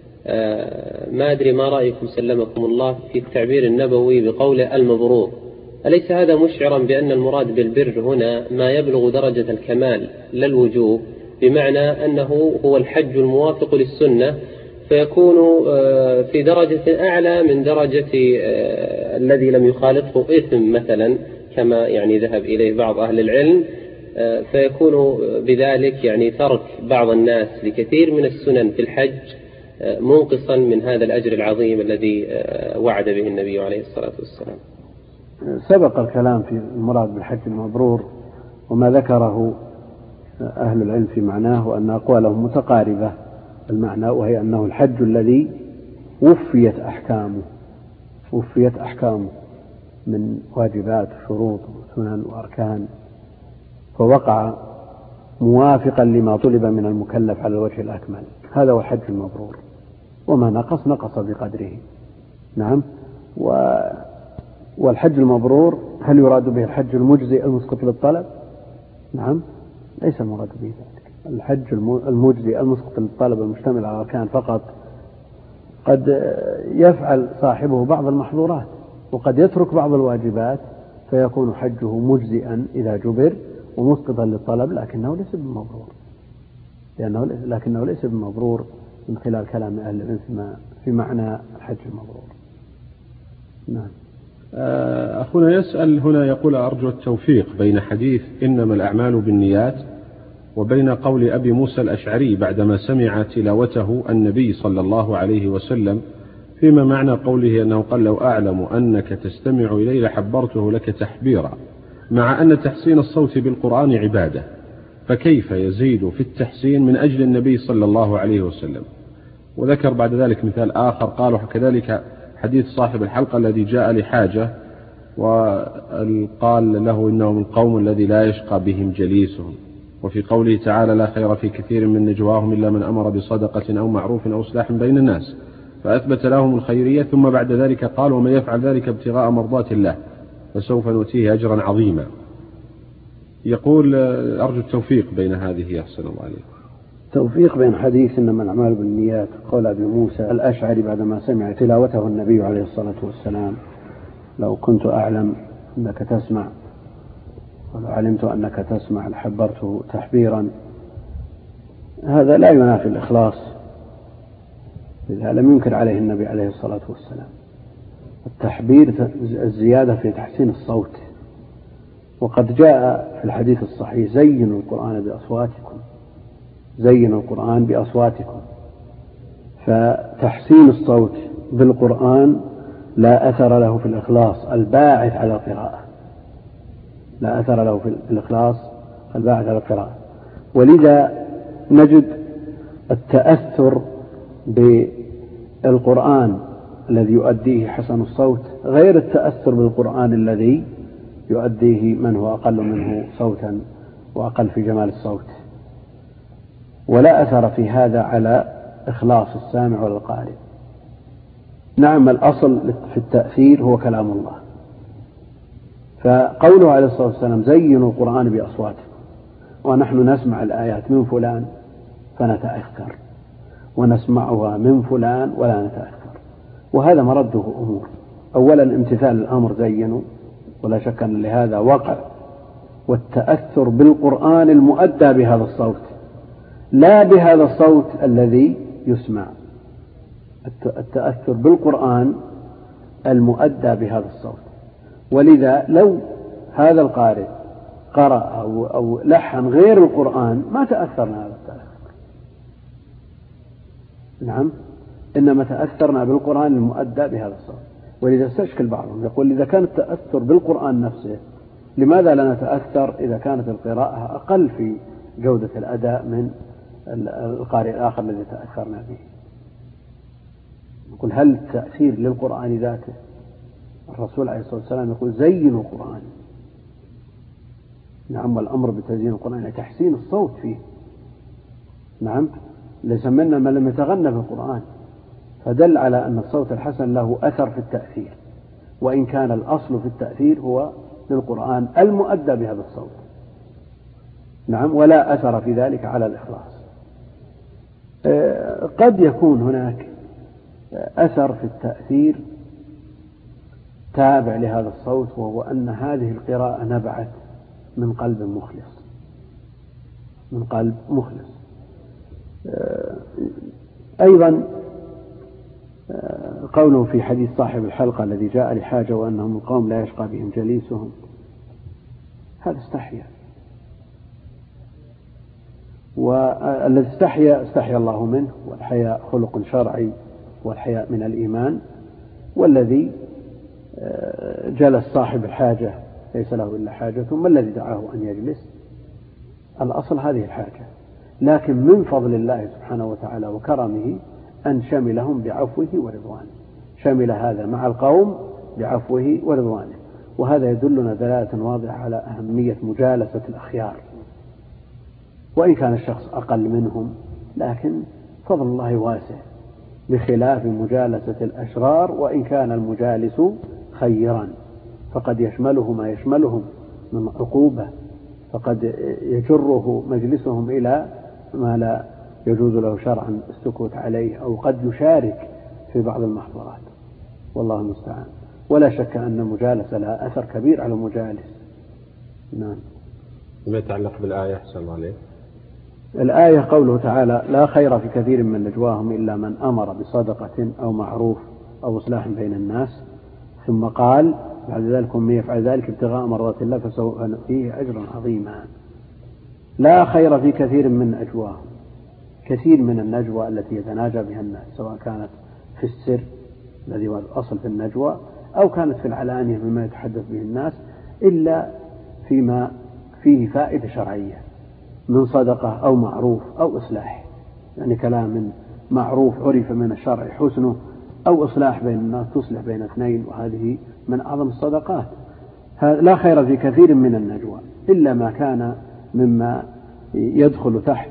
آه ما أدري ما رأيكم سلمكم الله في التعبير النبوي بقول المبرور؟ أليس هذا مشعرا بأن المراد بالبر هنا ما يبلغ درجة الكمال لا الوجوب، بمعنى أنه هو الحج الموافق للسنة، فيكون آه في درجة أعلى من درجة آه الذي لم يخالطه إثم مثلا، كما يعني ذهب إليه بعض أهل العلم، فيكون بذلك يعني ترك بعض الناس لكثير من السنن في الحج منقصا من هذا الأجر العظيم الذي وعد به النبي عليه الصلاة والسلام. سبق الكلام في المراد بالحج المبرور وما ذكره أهل العلم في معناه، وأن أقوالهم متقاربة المعنى، وهي أنه الحج الذي وفيت أحكامه وفيت أحكامه من واجبات وشروط وسنن وأركان، فوقع موافقا لما طلب من المكلف على الوجه الأكمل. هذا هو الحج المبرور، وما نقص نقص بقدره. نعم. و والحج المبرور هل يراد به الحج المجزي المسقط للطلب؟ نعم، ليس المراد به ذلك. الحج المجزي المسقط للطلب المشتمل على أركان فقط قد يفعل صاحبه بعض المحظورات وقد يترك بعض الواجبات فيكون حجه مجزئا إذا جبر ومسقطا للطلب، لكنه ليس بمبرور، لأنه لكنه ليس بمبرور من خلال كلام أهل العلم في معنى الحج المبرور. نعم. أخونا يسأل هنا يقول: أرجو التوفيق بين حديث إنما الأعمال بالنيات وبين قول أبي موسى الأشعري بعدما سمع تلاوته النبي صلى الله عليه وسلم فيما معنى قوله أنه قال: لو أعلم أنك تستمع إلي لحبرته لك تحبيرا، مع أن تحسين الصوت بالقرآن عبادة، فكيف يزيد في التحسين من أجل النبي صلى الله عليه وسلم؟ وذكر بعد ذلك مثال آخر قالوا كذلك حديث صاحب الحلقة الذي جاء لحاجة وقال له إنه من قوم الذي لا يشقى بهم جليسهم، وفي قوله تعالى: لا خير في كثير من نجواهم إلا من أمر بصدقة أو معروف أو إصلاح بين الناس، فأثبت لهم الخيرية، ثم بعد ذلك قال: ومن يفعل ذلك ابتغاء مرضات الله فسوف نؤتيه أجرا عظيما. يقول: أرجو التوفيق بين هذه. أحسن الله عليكم. توفيق بين حديث إنما الأعمال بالنيات قول أبي موسى الأشعري بعدما سمع تلاوته النبي عليه الصلاة والسلام: لو كنت أعلم أنك تسمع ولو علمت أنك تسمع لحبرته تحبيرا، هذا لا ينافي الإخلاص، إذا لم ينكر عليه النبي عليه الصلاة والسلام. التحبير الزيادة في تحسين الصوت، وقد جاء في الحديث الصحيح: زينوا القرآن بأصواتكم، زينوا القرآن بأصواتكم. فتحسين الصوت بالقرآن لا أثر له في الإخلاص الباعث على القراءة، لا أثر له في الإخلاص الباعث على القراءة. ولذا نجد التأثر بالقرآن الذي يؤديه حسن الصوت غير التأثر بالقرآن الذي يؤديه من هو أقل منه صوتا وأقل في جمال الصوت، ولا أثر في هذا على إخلاص السامع والقارئ. نعم، الأصل في التأثير هو كلام الله، فقوله عليه الصلاة والسلام: زينوا القرآن بأصواتكم، ونحن نسمع الآيات من فلان فنتأثر، ونسمعها من فلان ولا نتأثر، وهذا مرده أمور. أولا امتثال الأمر زينوا، ولا شك أن لهذا وقع، والتأثر بالقرآن المؤدى بهذا الصوت لا بهذا الصوت الذي يسمع، التأثر بالقرآن المؤدى بهذا الصوت. ولذا لو هذا القارئ قرأ أو, أو لحن غير القرآن ما تأثرنا هذا التأثر. نعم، إنما تأثرنا بالقرآن المؤدى بهذا الصوت. ولذا استشكل بعضهم يقول: إذا كان التأثر بالقرآن نفسه لماذا لا نتأثر إذا كانت القراءة أقل في جودة الأداء من القارئ الآخر الذي تأثرنا به؟ نقول: هل التأثير للقرآن ذاته؟ الرسول عليه الصلاة والسلام يقول: زينوا القرآن. نعم، والأمر بتزيين القرآن يعني تحسين الصوت فيه. نعم، ليس منا من لم يتغنى في القرآن، فدل على أن الصوت الحسن له أثر في التأثير، وإن كان الأصل في التأثير هو للقرآن المؤدى بهذا الصوت. نعم، ولا أثر في ذلك على الإخلاص. قد يكون هناك أثر في التأثير تابع لهذا الصوت، وهو أن هذه القراءة نبعت من قلب مخلص، من قلب مخلص. أيضا قوله في حديث صاحب الحلقة الذي جاء لحاجة وأنهم القوم لا يشقى بهم جليسهم، هذا استحيا، والذي استحيا استحيا الله منه، والحياء خلق شرعي، والحياء من الإيمان. والذي جلس صاحب الحاجة ليس له إلا حاجة، ثم الذي دعاه أن يجلس، الأصل هذه الحاجة، لكن من فضل الله سبحانه وتعالى وكرمه أن شملهم بعفوه ورضوانه، شمل هذا مع القوم بعفوه ورضوانه. وهذا يدلنا دلالة واضحة على أهمية مجالسة الأخيار، وإن كان الشخص أقل منهم لكن فضل الله واسع، بخلاف مجالسة الأشرار وإن كان المجالس خيرا فقد يشمله ما يشملهم من عقوبة، فقد يجره مجلسهم إلى ما لا يجوز له شرعا السكوت عليه، أو قد يشارك في بعض المحظورات، والله المستعان. ولا شك أن المجالسة لها أثر كبير على المجالس. نعم. ما يتعلق بالآية أحسن الله عليه. الآية قوله تعالى: لا خير في كثير من نجواهم إلا من أمر بصدقة أو معروف أو إصلاح بين الناس، ثم قال بعد ذلك: ومن يفعل ذلك ابتغاء مرضات الله فسوف نؤتيه أجرا عظيما. لا خير في كثير من نجواهم، كثير من النجوى التي يتناجى بها الناس، سواء كانت في السر الذي هو الأصل في النجوى أو كانت في العلانية مما يتحدث به الناس، إلا فيما فيه فائدة شرعية من صدقة أو معروف أو إصلاح، يعني كلام معروف عرف من الشرع حسنه، أو إصلاح بين الناس تصلح بين اثنين، وهذه من أعظم الصدقات. لا خير في كثير من النجوى إلا ما كان مما يدخل تحت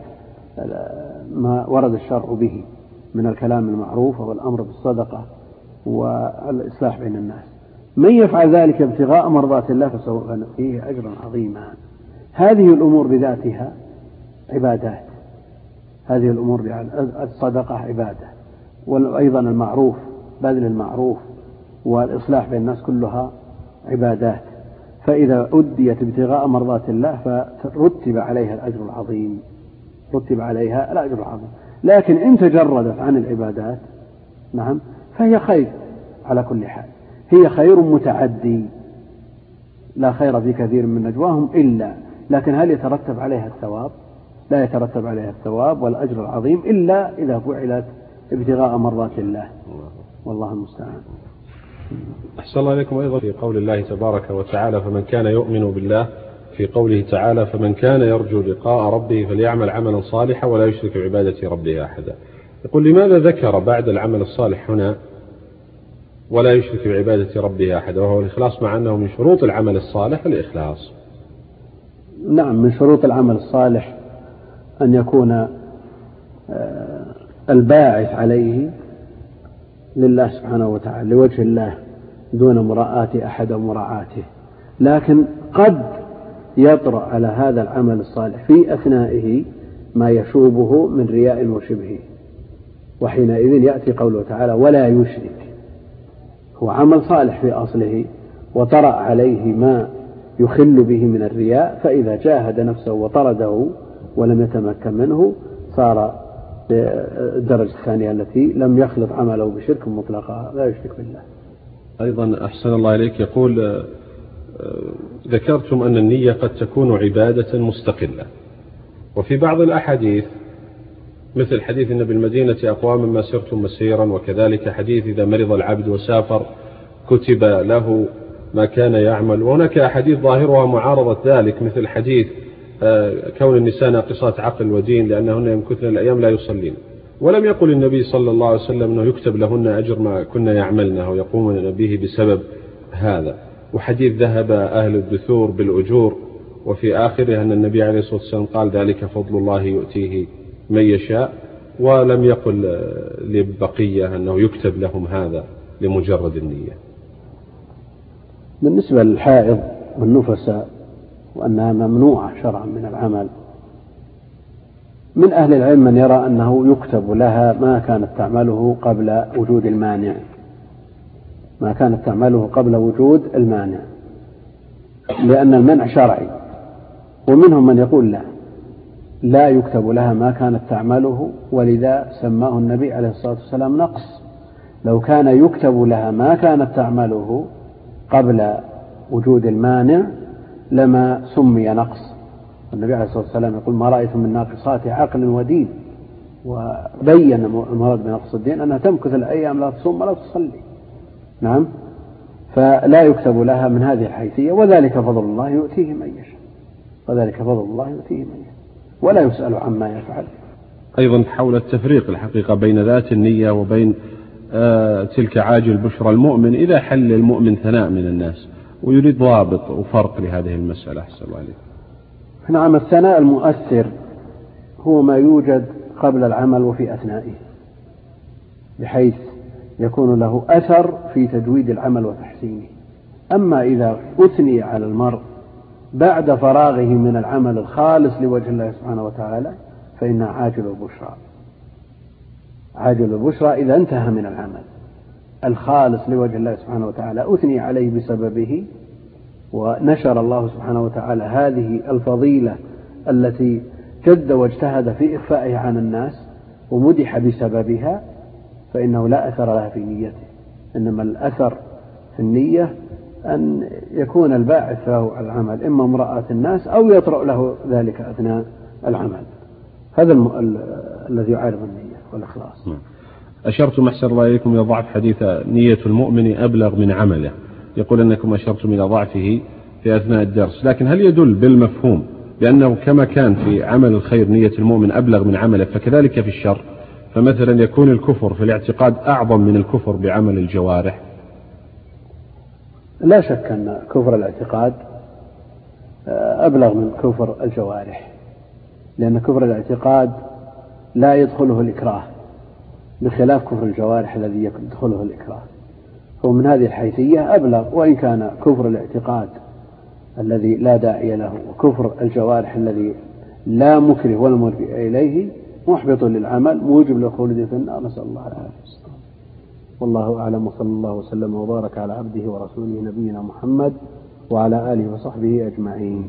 ما ورد الشرع به من الكلام المعروف والأمر بالصدقة والإصلاح بين الناس. من يفعل ذلك ابتغاء مرضات الله فسوف نؤتيه أجرا عظيما. هذه الأمور بذاتها عبادات، هذه الأمور الصدقة عبادة، وأيضا المعروف بذل المعروف والإصلاح بين الناس كلها عبادات، فإذا أديت ابتغاء مرضات الله فرتب عليها الأجر العظيم، رتب عليها الأجر العظيم. لكن إن تجردت عن العبادات نعم فهي خير على كل حال، هي خير متعدي. لا خير في كثير من نجواهم إلا، لكن هل يترتب عليها الثواب؟ لا يترتب عليها الثواب والأجر العظيم إلا إذا فعلت ابتغاء مرضات الله، والله المستعان. أحسن الله إليكم. أيضا في قول الله تبارك وتعالى: فمن كان يؤمن بالله، في قوله تعالى: فمن كان يرجو لقاء ربه فليعمل عملا صالحا ولا يشرك بعبادة ربه أحدا. يقول: لماذا ذكر بعد العمل الصالح هنا ولا يشرك بعبادة ربه أحدا، وهو الإخلاص، مع أنه من شروط العمل الصالح الإخلاص؟ نعم، من شروط العمل الصالح أن يكون الباعث عليه لله سبحانه وتعالى، لوجه الله، دون مراءة أحد أو مراعاته. لكن قد يطرأ على هذا العمل الصالح في أثنائه ما يشوبه من رياء وشبهه، وحينئذ يأتي قوله تعالى: ولا يشرك. هو عمل صالح في أصله وطرأ عليه ما يخل به من الرياء، فإذا جاهد نفسه وطرده ولم يتمكن منه صار الدرجة الثانية التي لم يخلط عمله بشرك مطلقا، لا يشرك بالله. أيضا أحسن الله إليك، يقول: ذكرتم أن النية قد تكون عبادة مستقلة، وفي بعض الأحاديث مثل حديث إن بالمدينة أقواما ما سرتم مسيرا، وكذلك حديث إذا مرض العبد وسافر كتب له ما كان يعمل، وهناك أحاديث ظاهرها معارضة ذلك، مثل حديث كون النساء ناقصات عقل ودين لأنهن يمكثن الأيام لا يصلين، ولم يقل النبي صلى الله عليه وسلم أنه يكتب لهن أجر ما كنا يعملنه ويقومن به بسبب هذا. وحديث ذهب أهل الدثور بالأجور، وفي آخره أن النبي عليه الصلاة والسلام قال: ذلك فضل الله يؤتيه من يشاء، ولم يقل لبقية أنه يكتب لهم هذا لمجرد النية. بالنسبة للحائض والنفساء وأنها ممنوعة شرعا من العمل، من أهل العلم من يرى أنه يكتب لها ما كانت تعمله قبل وجود المانع، ما كانت تعمله قبل وجود المانع، لأن المنع شرعي. ومنهم من يقول لا لا يكتب لها ما كانت تعمله، ولذا سماه النبي عليه الصلاة والسلام نقص. لو كان يكتب لها ما كانت تعمله قبل وجود المانع لما سمي نقص. النبي عليه الصلاة والسلام يقول: ما رأيت من ناقصات عقل ودين، وبين المراد بنقص الدين أنها تمكث الأيام لا تصوم ولا تصلي. نعم، فلا يكتب لها من هذه الحيثية، وذلك فضل الله يؤتيه من يشاء، وذلك فضل الله يؤتيه من يشاء، ولا يسأل عما يفعل. أيضا حول التفريق الحقيقة بين ذات النية وبين آه تلك عاجل بشرى المؤمن إذا حل المؤمن ثناء من الناس، ويريد ضابط وفرق لهذه المسألة. أحسن الله عليك. نعم، الثناء المؤثر هو ما يوجد قبل العمل وفي أثنائه، بحيث يكون له أثر في تجويد العمل وتحسينه. أما إذا أثني على المرء بعد فراغه من العمل الخالص لوجه الله سبحانه وتعالى فإنها عاجل البشرى. عاجل البشرى إذا انتهى من العمل الخالص لوجه الله سبحانه وتعالى أثني عليه بسببه، ونشر الله سبحانه وتعالى هذه الفضيلة التي جد واجتهد في إخفائها عن الناس ومدح بسببها، فإنه لا أثر لها في نيته. إنما الأثر في النية أن يكون الباعث له على العمل إما امرأة الناس أو يطرأ له ذلك أثناء العمل. هذا الم... ال... الذي يعارض النية والإخلاص. أشرتم أحسن الله إليكم إلى ضعف حديث نية المؤمن أبلغ من عمله، يقول أنكم أشرتم إلى ضعفه في أثناء الدرس، لكن هل يدل بالمفهوم بأنه كما كان في عمل الخير نية المؤمن أبلغ من عمله فكذلك في الشر؟ فمثلا يكون الكفر في الاعتقاد أعظم من الكفر بعمل الجوارح؟ لا شك أن كفر الاعتقاد أبلغ من كفر الجوارح، لأن كفر الاعتقاد لا يدخله الإكراه بخلاف كفر الجوارح الذي يدخله الإكراه، ومن هذه الحيثية أبلغ. وإن كان كفر الاعتقاد الذي لا داعي له وكفر الجوارح الذي لا مكره ولا مرجع إليه محبط للعمل موجب للخلود في النار، نسأل الله العافية. والله أعلم، وصلى الله وسلم وبارك على عبده ورسوله نبينا محمد وعلى آله وصحبه أجمعين.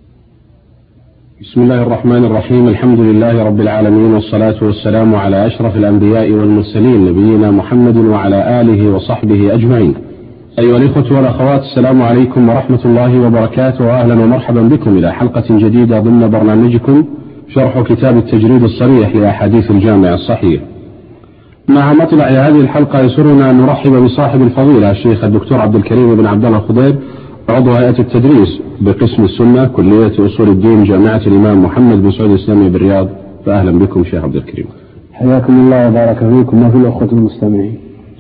بسم الله الرحمن الرحيم. الحمد لله رب العالمين، والصلاة والسلام على أشرف الأنبياء والمرسلين نبينا محمد وعلى آله وصحبه أجمعين. أيها الإخوة والأخوات، السلام عليكم ورحمة الله وبركاته، وأهلا ومرحبا بكم إلى حلقة جديدة ضمن برنامجكم شرح كتاب التجريد الصريح لأحاديث الجامع الصحيح. مع مطلع هذه الحلقة يسرنا أن نرحب بصاحب الفضيلة الشيخ الدكتور عبد الكريم بن عبد الله الخضير، عضو هيئة التدريس بقسم السنة كلية أصول الدين جامعة الإمام محمد بن سعود الإسلامي بالرياض. فأهلا بكم شيخ عبد الكريم. حياكم الله وبارك فيكم وفي الأخوة المستمعين.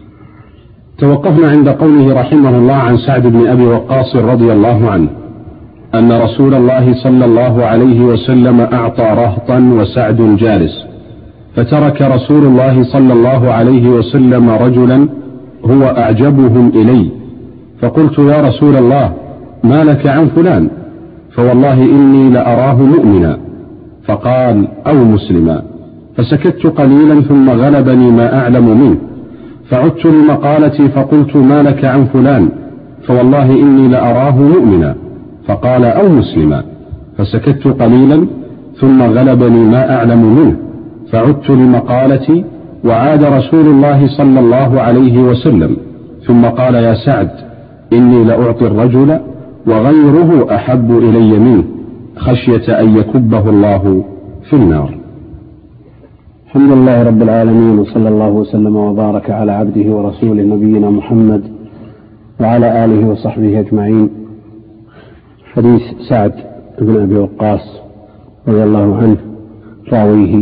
توقفنا عند قوله رحمه الله عن سعد بن أبي وقاص رضي الله عنه أن رسول الله صلى الله عليه وسلم أعطى رهطا وسعد جالس، فترك رسول الله صلى الله عليه وسلم رجلا هو أعجبهم إلي، فقلت يا رسول الله ما لك عن فلان؟ فوالله إني لأراه مؤمنا. فقال أو مسلما. فسكت قليلا ثم غلبني ما أعلم منه، فعدت لمقالتي فقلت ما لك عن فلان؟ فوالله إني لأراه مؤمنا. فقال أو مسلما. فسكت قليلا ثم غلبني ما أعلم منه، فعدت لمقالتي وعاد رسول الله صلى الله عليه وسلم ثم قال يا سعد إني لأعطي الرجل وغيره أحب إلي منه خشية أن يكبه الله في النار. الحمد لله رب العالمين، وصلى الله وسلم وبارك على عبده ورسوله نبينا محمد وعلى آله وصحبه أجمعين. حديث سعد بن أبي وقاص رضي الله عنه، راويه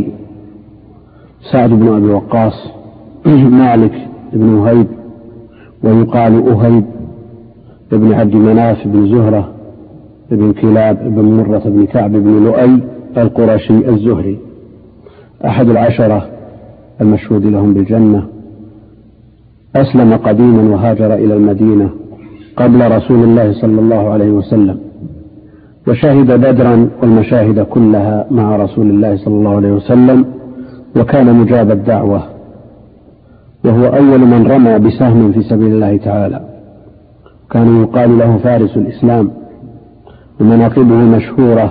سعد بن أبي وقاص مالك بن وهيب، ويقال أهيب بن عبد مناف بن زهرة بن كلاب بن مرة بن كعب بن لؤي القرشي الزهري، أحد العشرة المشهود لهم بالجنة. أسلم قديما وهاجر إلى المدينة قبل رسول الله صلى الله عليه وسلم، وشهد بدرا والمشاهد كلها مع رسول الله صلى الله عليه وسلم، وكان مجاب الدعوة، وهو أول من رمى بسهم في سبيل الله تعالى، كان يقال له فارس الإسلام، ومناقبه مشهورة.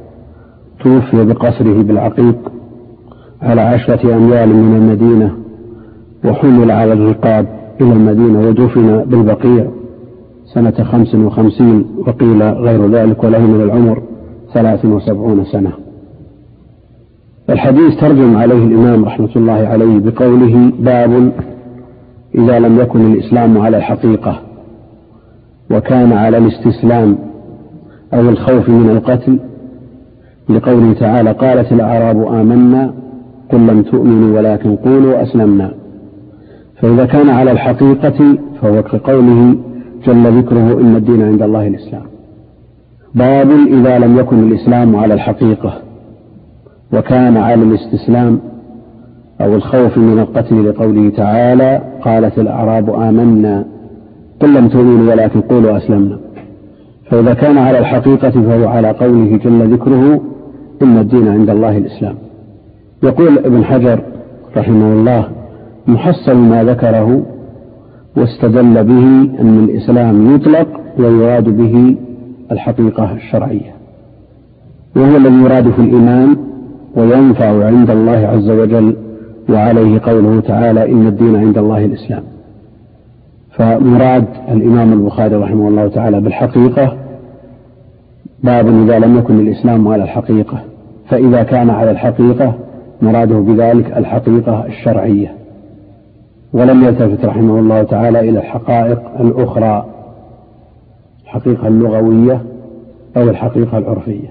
توفي بقصره بالعقيق على عشرة أميال من المدينة، وحمل على الرقاب إلى المدينة، ودفن بالبقيع سنة خمس وخمسين، وقيل غير ذلك، وله من العمر ثلاث وسبعون سنة. الحديث ترجم عليه الإمام رحمة الله عليه بقوله باب إذا لم يكن الإسلام على الحقيقة وكان على الاستسلام أو الخوف من القتل، لقوله تعالى قالت الأعراب آمنا قل لم تؤمنوا ولكن قولوا أسلمنا. فإذا كان على الحقيقة فهو كقوله جل ذكره إن الدين عند الله الإسلام. باب إذا لم يكن الإسلام على الحقيقة وكان على الاستسلام أو الخوف من القتل، لقوله تعالى قالت الأعراب آمنا قل لم تؤمنوا ولكن قولوا أسلمنا. فإذا كان على الحقيقة فهو على قوله جل ذكره إن الدين عند الله الإسلام. يقول ابن حجر رحمه الله محصل ما ذكره واستدل به أن الإسلام يطلق ويراد به الحقيقة الشرعية، وهو الذي يراد في الإيمان وينفع عند الله عز وجل، وعليه قوله تعالى إن الدين عند الله الإسلام. فمراد الإمام البخاري رحمه الله تعالى بالحقيقة باب إذا لم يكن الإسلام على الحقيقة، فإذا كان على الحقيقة مراده بذلك الحقيقة الشرعية، ولم يلتفت رحمه الله تعالى إلى الحقائق الأخرى، الحقيقة اللغوية أو الحقيقة العرفية.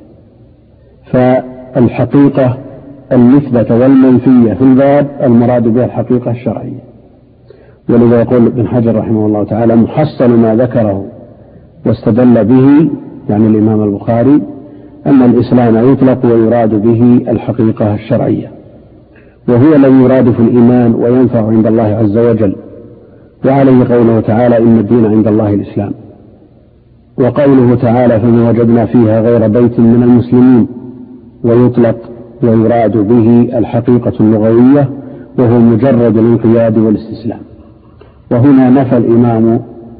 فالحقيقة المثبتة والمنفية في الباب المراد بها الحقيقة الشرعية. ولذا يقول ابن حجر رحمه الله تعالى محصل ما ذكره واستدل به، يعني الإمام البخاري، أن الإسلام يطلق ويراد به الحقيقة الشرعية، وهو الذي يراد في الإيمان وينفع عند الله عز وجل، وعليه قوله تعالى إن الدين عند الله الإسلام. وقوله تعالى فما وجدنا فيها غير بيت من المسلمين، ويطلق ويراد به الحقيقة اللغوية وهو مجرد الانقياد والاستسلام. وهنا نفى الإمام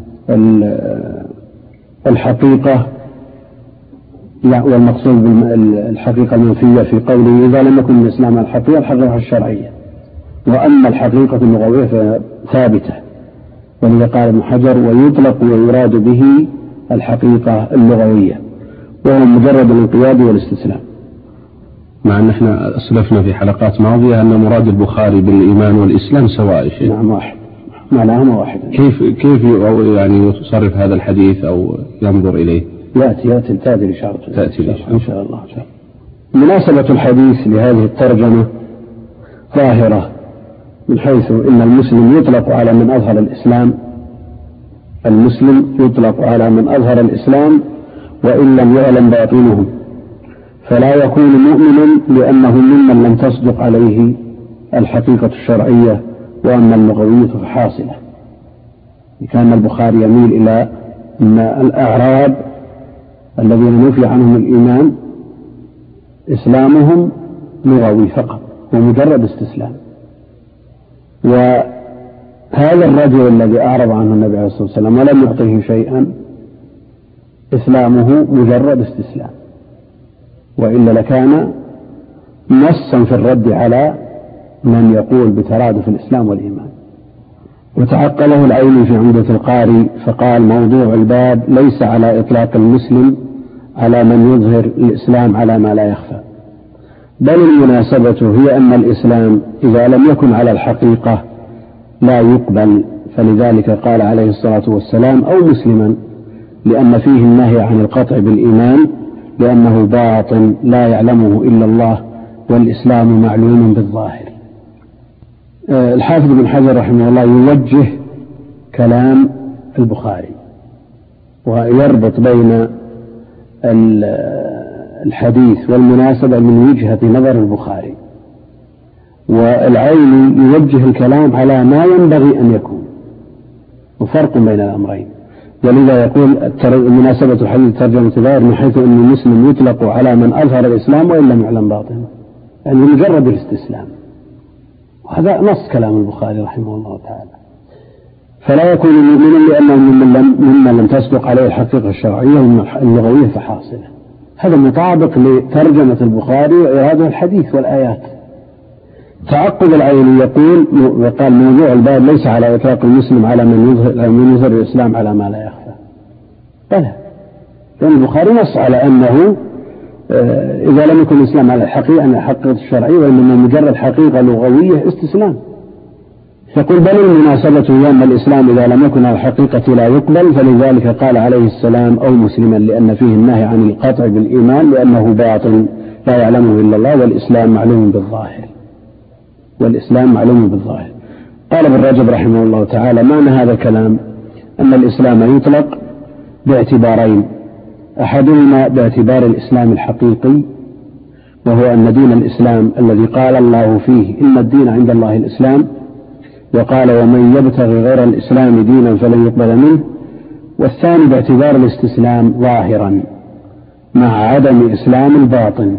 الحقيقة والمقصود بالحقيقة المنفية في قوله إذا لم يكن الإسلام الحقيقة الحقيقة الشرعية، وأما الحقيقة اللغوية فثابتة. ولذا قال ابن حجر ويطلق ويراد به الحقيقة اللغوية وهو مجرد الانقياد والاستسلام. مع أن احنا أسلفنا في حلقات ماضية أن مراد البخاري بالإيمان والإسلام سواء شيء. نعم واحد، معناهما واحد. كيف كيف يعني يصرف هذا الحديث أو ينظر إليه؟ يأتي يأتي تأتي الإشارة تأتي إن شاء الله. مناسبة الحديث لهذه الترجمة ظاهرة، من حيث إن المسلم يطلق على من أظهر الإسلام، المسلم يطلق على من أظهر الإسلام وإن لم يعلم باطنه، فلا يكون مؤمنا لأنه ممن لم تصدق عليه الحقيقة الشرعية، وأما اللغوية فحاصلة. كان البخاري يميل إلى أن الأعراب الذين نفي عنهم الإيمان إسلامهم لغوي فقط ومجرد استسلام، وهذا الرجل الذي أعرض عنه النبي عليه الصلاة والسلام ولم يعطيه شيئا إسلامه مجرد استسلام، وإلا لكان نصا في الرد على من يقول بترادف الإسلام والإيمان. وتعقله العيني في عمدة القاري فقال موضوع الباب ليس على إطلاق المسلم على من يظهر الإسلام على ما لا يخفى، بل المناسبة هي أن الإسلام إذا لم يكن على الحقيقة لا يقبل، فلذلك قال عليه الصلاة والسلام أو مسلما، لأن فيه النهي عن القطع بالإيمان لأنه باطن لا يعلمه إلا الله، والإسلام معلوم بالظاهر. الحافظ بن حجر رحمه الله يوجه كلام البخاري ويربط بين الحديث والمناسبة من وجهة نظر البخاري، والعين يوجه الكلام على ما ينبغي أن يكون، وفرق بين الأمرين. ولذا يقول مناسبة الحديث ترجمة ظاهر من حيث أن المسلم يطلق على من أظهر الإسلام وإن لم يعلم باطنه، يعني مجرد الاستسلام. وهذا نص كلام البخاري رحمه الله تعالى. فلا يكون مؤمنا لأنه ممن لم, ممن لم تصدق عليه الحقيقة الشرعية اللغوية فحاصلة. هذا مطابق لترجمة البخاري وإرادة الحديث والآيات. تعقب العيني يقول وقال موضوع الباب ليس على إطلاق المسلم على من يظهر, من يظهر الإسلام على ما لا يخفى. بلى، لأن البخاري نص على أنه إذا لم يكن الإسلام على الحقيقة أن الحقيقة الشرعية وإنما مجرد حقيقة لغوية استسلام. يقول بل المناسبة هي أن الإسلام إذا لم يكن على الحقيقة لا يقبل، فلذلك قال عليه السلام أو مسلما، لأن فيه النهي عن القطع بالإيمان لأنه باطل لا يعلمه إلا الله، والإسلام معلوم بالظاهر والإسلام معلوم بالظاهر. قال ابن رجب رحمه الله تعالى معنى هذا الكلام أن الإسلام يطلق باعتبارين: أحدهما باعتبار الإسلام الحقيقي، وهو أن دين الإسلام الذي قال الله فيه إن الدين عند الله الإسلام، وقال ومن يبتغي غير الإسلام دينا فلن يقبل منه. والثاني باعتبار الاستسلام ظاهرا مع عدم إسلام الباطن.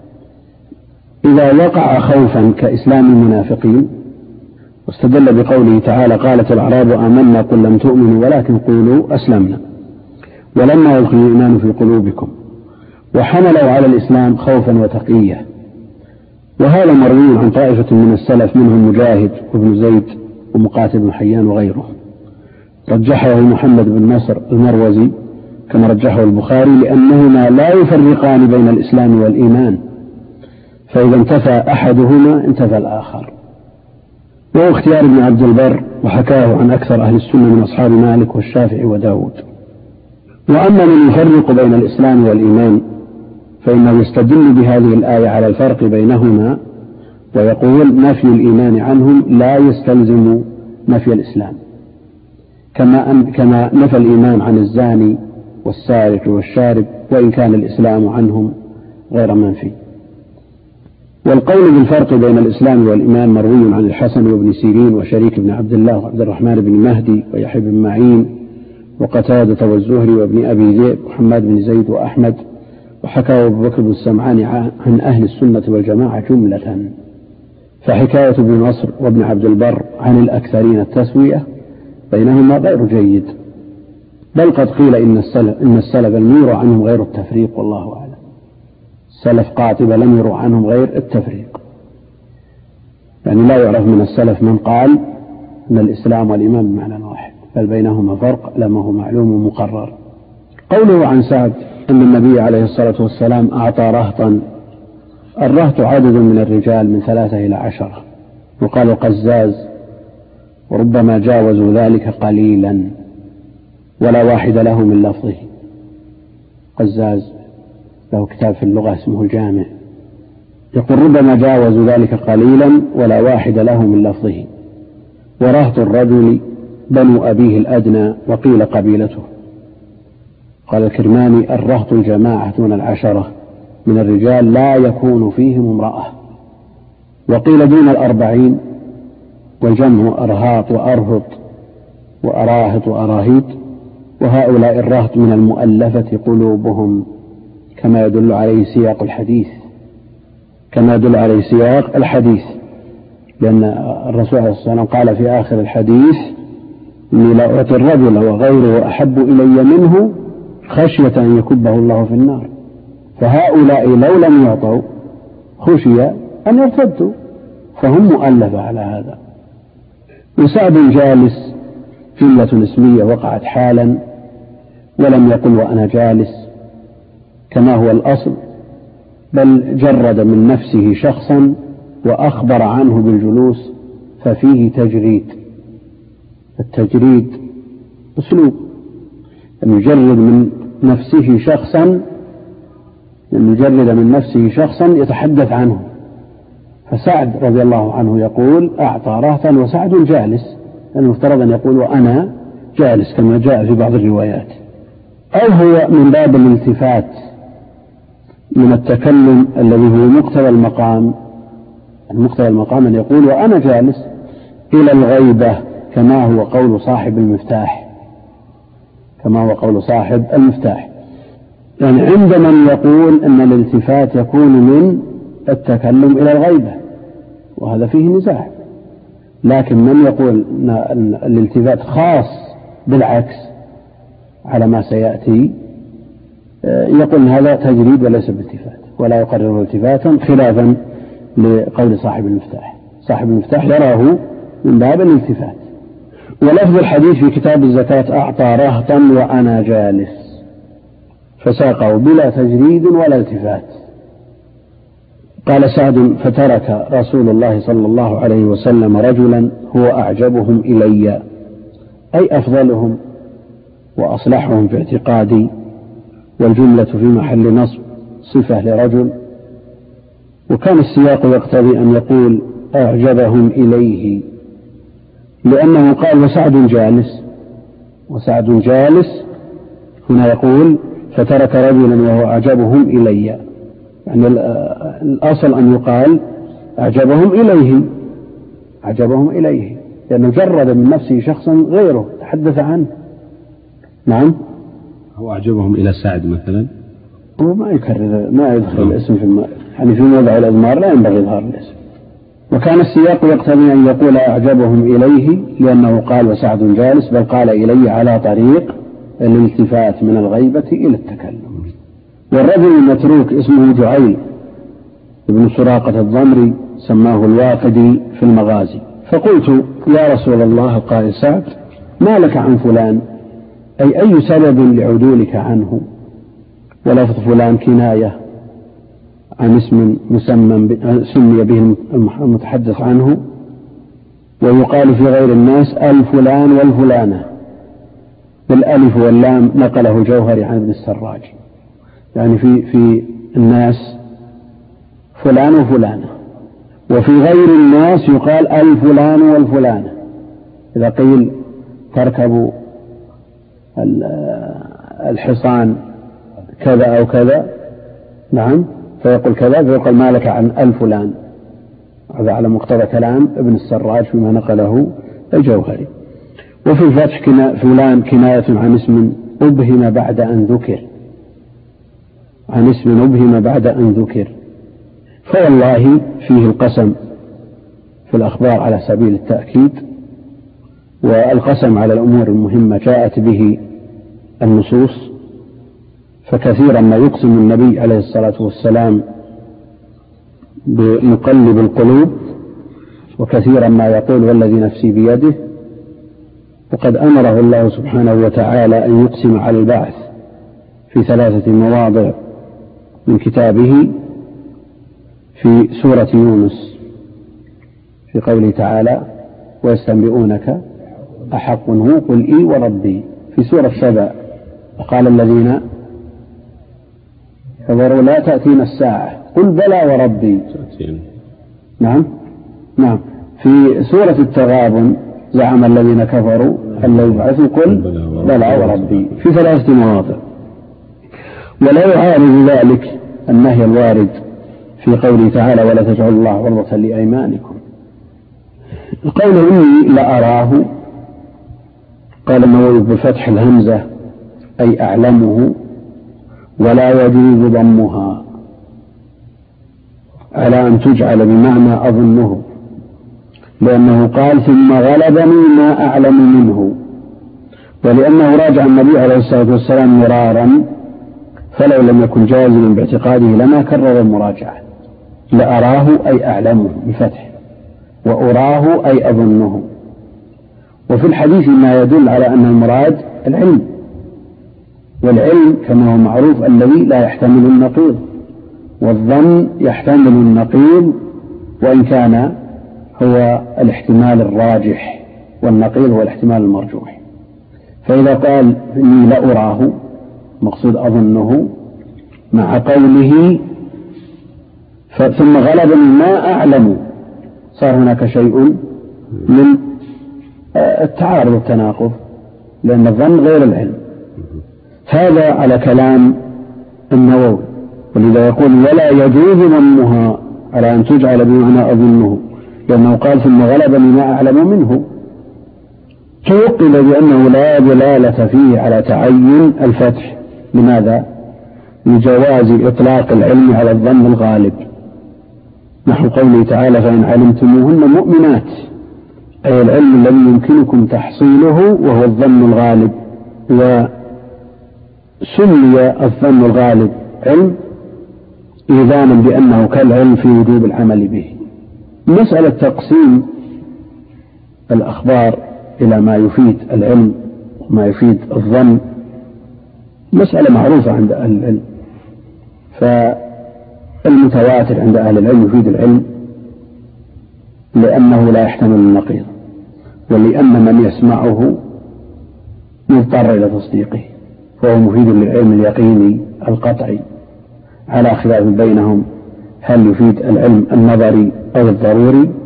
إذا وقع خوفا كإسلام المنافقين، واستدل بقوله تعالى قالت الأعراب آمنا قل لم تؤمنوا ولكن قولوا أسلمنا ولما يدخل الإيمان في قلوبكم، وحملوا على الإسلام خوفا وتقية. وهذا مروي عن طائفة من السلف منهم مجاهد وابن زيد ومقاتل بن حيان وغيرهم، رجحه محمد بن نصر المروزي كما رجحه البخاري، لأنهما لا يفرقان بين الإسلام والإيمان، فإذا انتفى أحدهما انتفى الآخر. وهو اختيار ابن عبد البر، وحكاه عن أكثر أهل السنة من أصحاب مالك والشافعي وداود. وأما من يفرق بين الإسلام والإيمان فإنه يستدل بهذه الآية على الفرق بينهما، ويقول نفي الإيمان عنهم لا يستلزم نفي الإسلام، كما أن كما نفى الإيمان عن الزاني والسارق والشارب، وإن كان الإسلام عنهم غير منفي. والقول بالفرق بين الإسلام والإيمان مروي عن الحسن وابن سيرين وشريك بن عبد الله وعبد الرحمن بن مهدي ويحيى بن معين وقتادة والزهري وابن أبي ذئب وحماد بن زيد وأحمد، وحكى أبو بكر بن السمعاني عن أهل السنة والجماعة جملة. فحكاية ابن نصر وابن عبد البر عن الأكثرين التسوية بينهما غير جيد، بل قد قيل إن السلف, إن السلف لم يرى عنهم غير التفريق، والله أعلم. السلف قاطبة لم يرى عنهم غير التفريق، يعني لا يعرف من السلف من قال أن الإسلام والإيمان بمعنى واحد، بل بينهما فرق لما هو معلوم ومقرر. قوله عن سعد أن النبي عليه الصلاة والسلام أعطى رهطا، الرهط عدد من الرجال من ثلاثة إلى عشرة، وقالوا قزاز، وربما جاوزوا ذلك قليلا ولا واحد له من لفظه. قزاز له كتاب في اللغة اسمه الجامع، يقول ربما جاوزوا ذلك قليلا ولا واحد له من لفظه. ورهط الرجل بنو أبيه الأدنى، وقيل قبيلته. قال الكرماني الرهط الجماعة من العشرة من الرجال لا يكون فيهم امرأة. وقيل دون الأربعين، والجمع أرهاط وأرهط وأراهط وأراهيط، وهؤلاء الرهط من المؤلفة قلوبهم، كما يدل عليه سياق الحديث كما يدل عليه سياق الحديث لأن الرسول عليه الصلاة والسلام قال في آخر الحديث إني لا أعطي الرجل وغيره أحب إلي منه خشية أن يكبه الله في النار. فهؤلاء لو لم يعطوا خشي أن يرتدوا، فهم مؤلفة على هذا. وسعد جالس جملة اسمية وقعت حالا، ولم يقل وأنا جالس كما هو الأصل، بل جرد من نفسه شخصا وأخبر عنه بالجلوس، ففيه تجريد. التجريد أسلوب أن يجرد من نفسه شخصا أن يجرد من نفسه شخصا يتحدث عنه. فسعد رضي الله عنه يقول أعطى رهطا وسعد جالس، المفترض أن يقول وأنا جالس كما جاء في بعض الروايات. أو هو من باب الالتفات من التكلم الذي هو مقتضى المقام المقتضى المقام أن يقول وأنا جالس إلى الغيبة، كما هو قول صاحب المفتاح كما هو قول صاحب المفتاح يعني عند من يقول أن الالتفات يكون من التكلم إلى الغيبة، وهذا فيه نزاع. لكن من يقول أن الالتفات خاص بالعكس على ما سيأتي يقول هذا تجريد وليس بالالتفات، ولا يقرر التفاتا، خلافا لقول صاحب المفتاح. صاحب المفتاح يراه من باب الالتفات. ولفظ الحديث في كتاب الزكاة أعطى رهطا وأنا جالس، فساقه بلا تجريد ولا التفات. قال سعد فترك رسول الله صلى الله عليه وسلم رجلا هو أعجبهم إلي، أي أفضلهم وأصلحهم في اعتقادي، والجملة في محل نصب صفة لرجل. وكان السياق يقتضي أن يقول أعجبهم إليه، لأنه قال وسعد جالس، وسعد جالس، هنا يقول فترك رجلا وهو أعجبهم إلي، يعني الأصل أن يقال أعجبهم إليه، أعجبهم إليه، لأنه جرد من نفسه شخصا غيره تحدث عنه. نعم. هو أعجبهم إلى سعد مثلا، هو ما يكرر، ما يدخل الاسم في الم... يعني في موضع الأضمار لا ينبغي إظهار الاسم. وكان السياق يقتضي أن يقول أعجبهم إليه لأنه قال وسعد جالس، بل قال إليه على طريق الالتفات من الغيبة إلى التكلم. والرجل المتروك اسمه جعيل ابن سراقة الضمري، سماه الواقدي في المغازي. فقلت يا رسول الله، قال سعد ما لك عن فلان، أي أي سبب لعدولك عنه؟ ولفظ فلان كناية عن اسم مسمى سمي به المتحدث عنه، ويقال في غير الناس الفلان والفلانة بالألف واللام، نقله الجوهري عن ابن السراج، يعني في في الناس فلان وفلانة، وفي غير الناس يقال الفلان والفلانة. إذا قيل تركب الحصان كذا أو كذا، نعم، فيقول كذا، فيقول ما لك عن الفلان، هذا على مقتضى كلام ابن السراج فيما نقله الجوهري. وفي الفتح كنا فلان كناية عن اسم أبهم بعد أن ذكر، عن اسم أبهم بعد أن ذكر. فوالله فيه القسم في الأخبار على سبيل التأكيد، والقسم على الأمور المهمة جاءت به النصوص، فكثيرا ما يقسم النبي عليه الصلاة والسلام بمقلب القلوب، وكثيرا ما يقول والذي نفسي بيده. وقد أمره الله سبحانه وتعالى أن يقسم على البعث في ثلاثة مواضع من كتابه، في سورة يونس في قوله تعالى ويستنبئونك أحق هو قل إي وربي، في سورة سبأ وقال الذين كفروا لا تأتينا الساعة قل بلى وربي. نعم نعم. في سورة التغابن زعم الذين كفروا أن لا يبعثوا قل بلى وربي، في ثلاثة مواضع. ولا يعارض ذلك النهي الوارد في قوله تعالى ولا تجعلوا الله عرضة لأيمانكم. القول إني لأراه، قال النووي بفتح الهمزة أي أعلمه، ولا يجوز ضمها على أن تجعل بمعنى أظنه، لأنه قال ثم غلبني ما أعلم منه، ولأنه راجع النبي عليه الصلاة والسلام مرارا، فلو لم يكن جازما باعتقاده لما كرر المراجعة. لأراه أي أعلمه بفتح، وأراه أي أظنه. وفي الحديث ما يدل على أن المراد العلم، والعلم كما هو معروف الذي لا يحتمل النقيض، والظن يحتمل النقيض وإن كان هو الاحتمال الراجح، والنقيض هو الاحتمال المرجوح. فإذا قال إني لأراه مقصود أظنه، مع قوله ثم غلبني ما أعلم، صار هناك شيء من التعارض والتناقض، لأن الظن غير العلم. هذا على كلام النووي، ولذا يقول ولا يجوز ضمها على أن تجعل بمعنى أظنه، لأنه قال ثم غلبني ما أعلم منه. توقل بأنه لا دلالة فيه على تعين الفتح. لماذا؟ لجواز إطلاق العلم على الظن الغالب، نحو قوله تعالى فإن علمتموهن مؤمنات، أي العلم الذي يمكنكم تحصيله وهو الظن الغالب. وسمي الظن الغالب علم إذانا بأنه كالعلم في وجوب العمل به. مسألة تقسيم الأخبار إلى ما يفيد العلم وما يفيد الظن مسألة معروفة عند أهل العلم، فالمتواتر عند أهل العلم يفيد العلم لأنه لا يحتمل النقيض، ولأن من يسمعه مضطر إلى تصديقه، فهو مفيد للعلم اليقيني القطعي، على خلاف بينهم هل يفيد العلم النظري أو الضروري.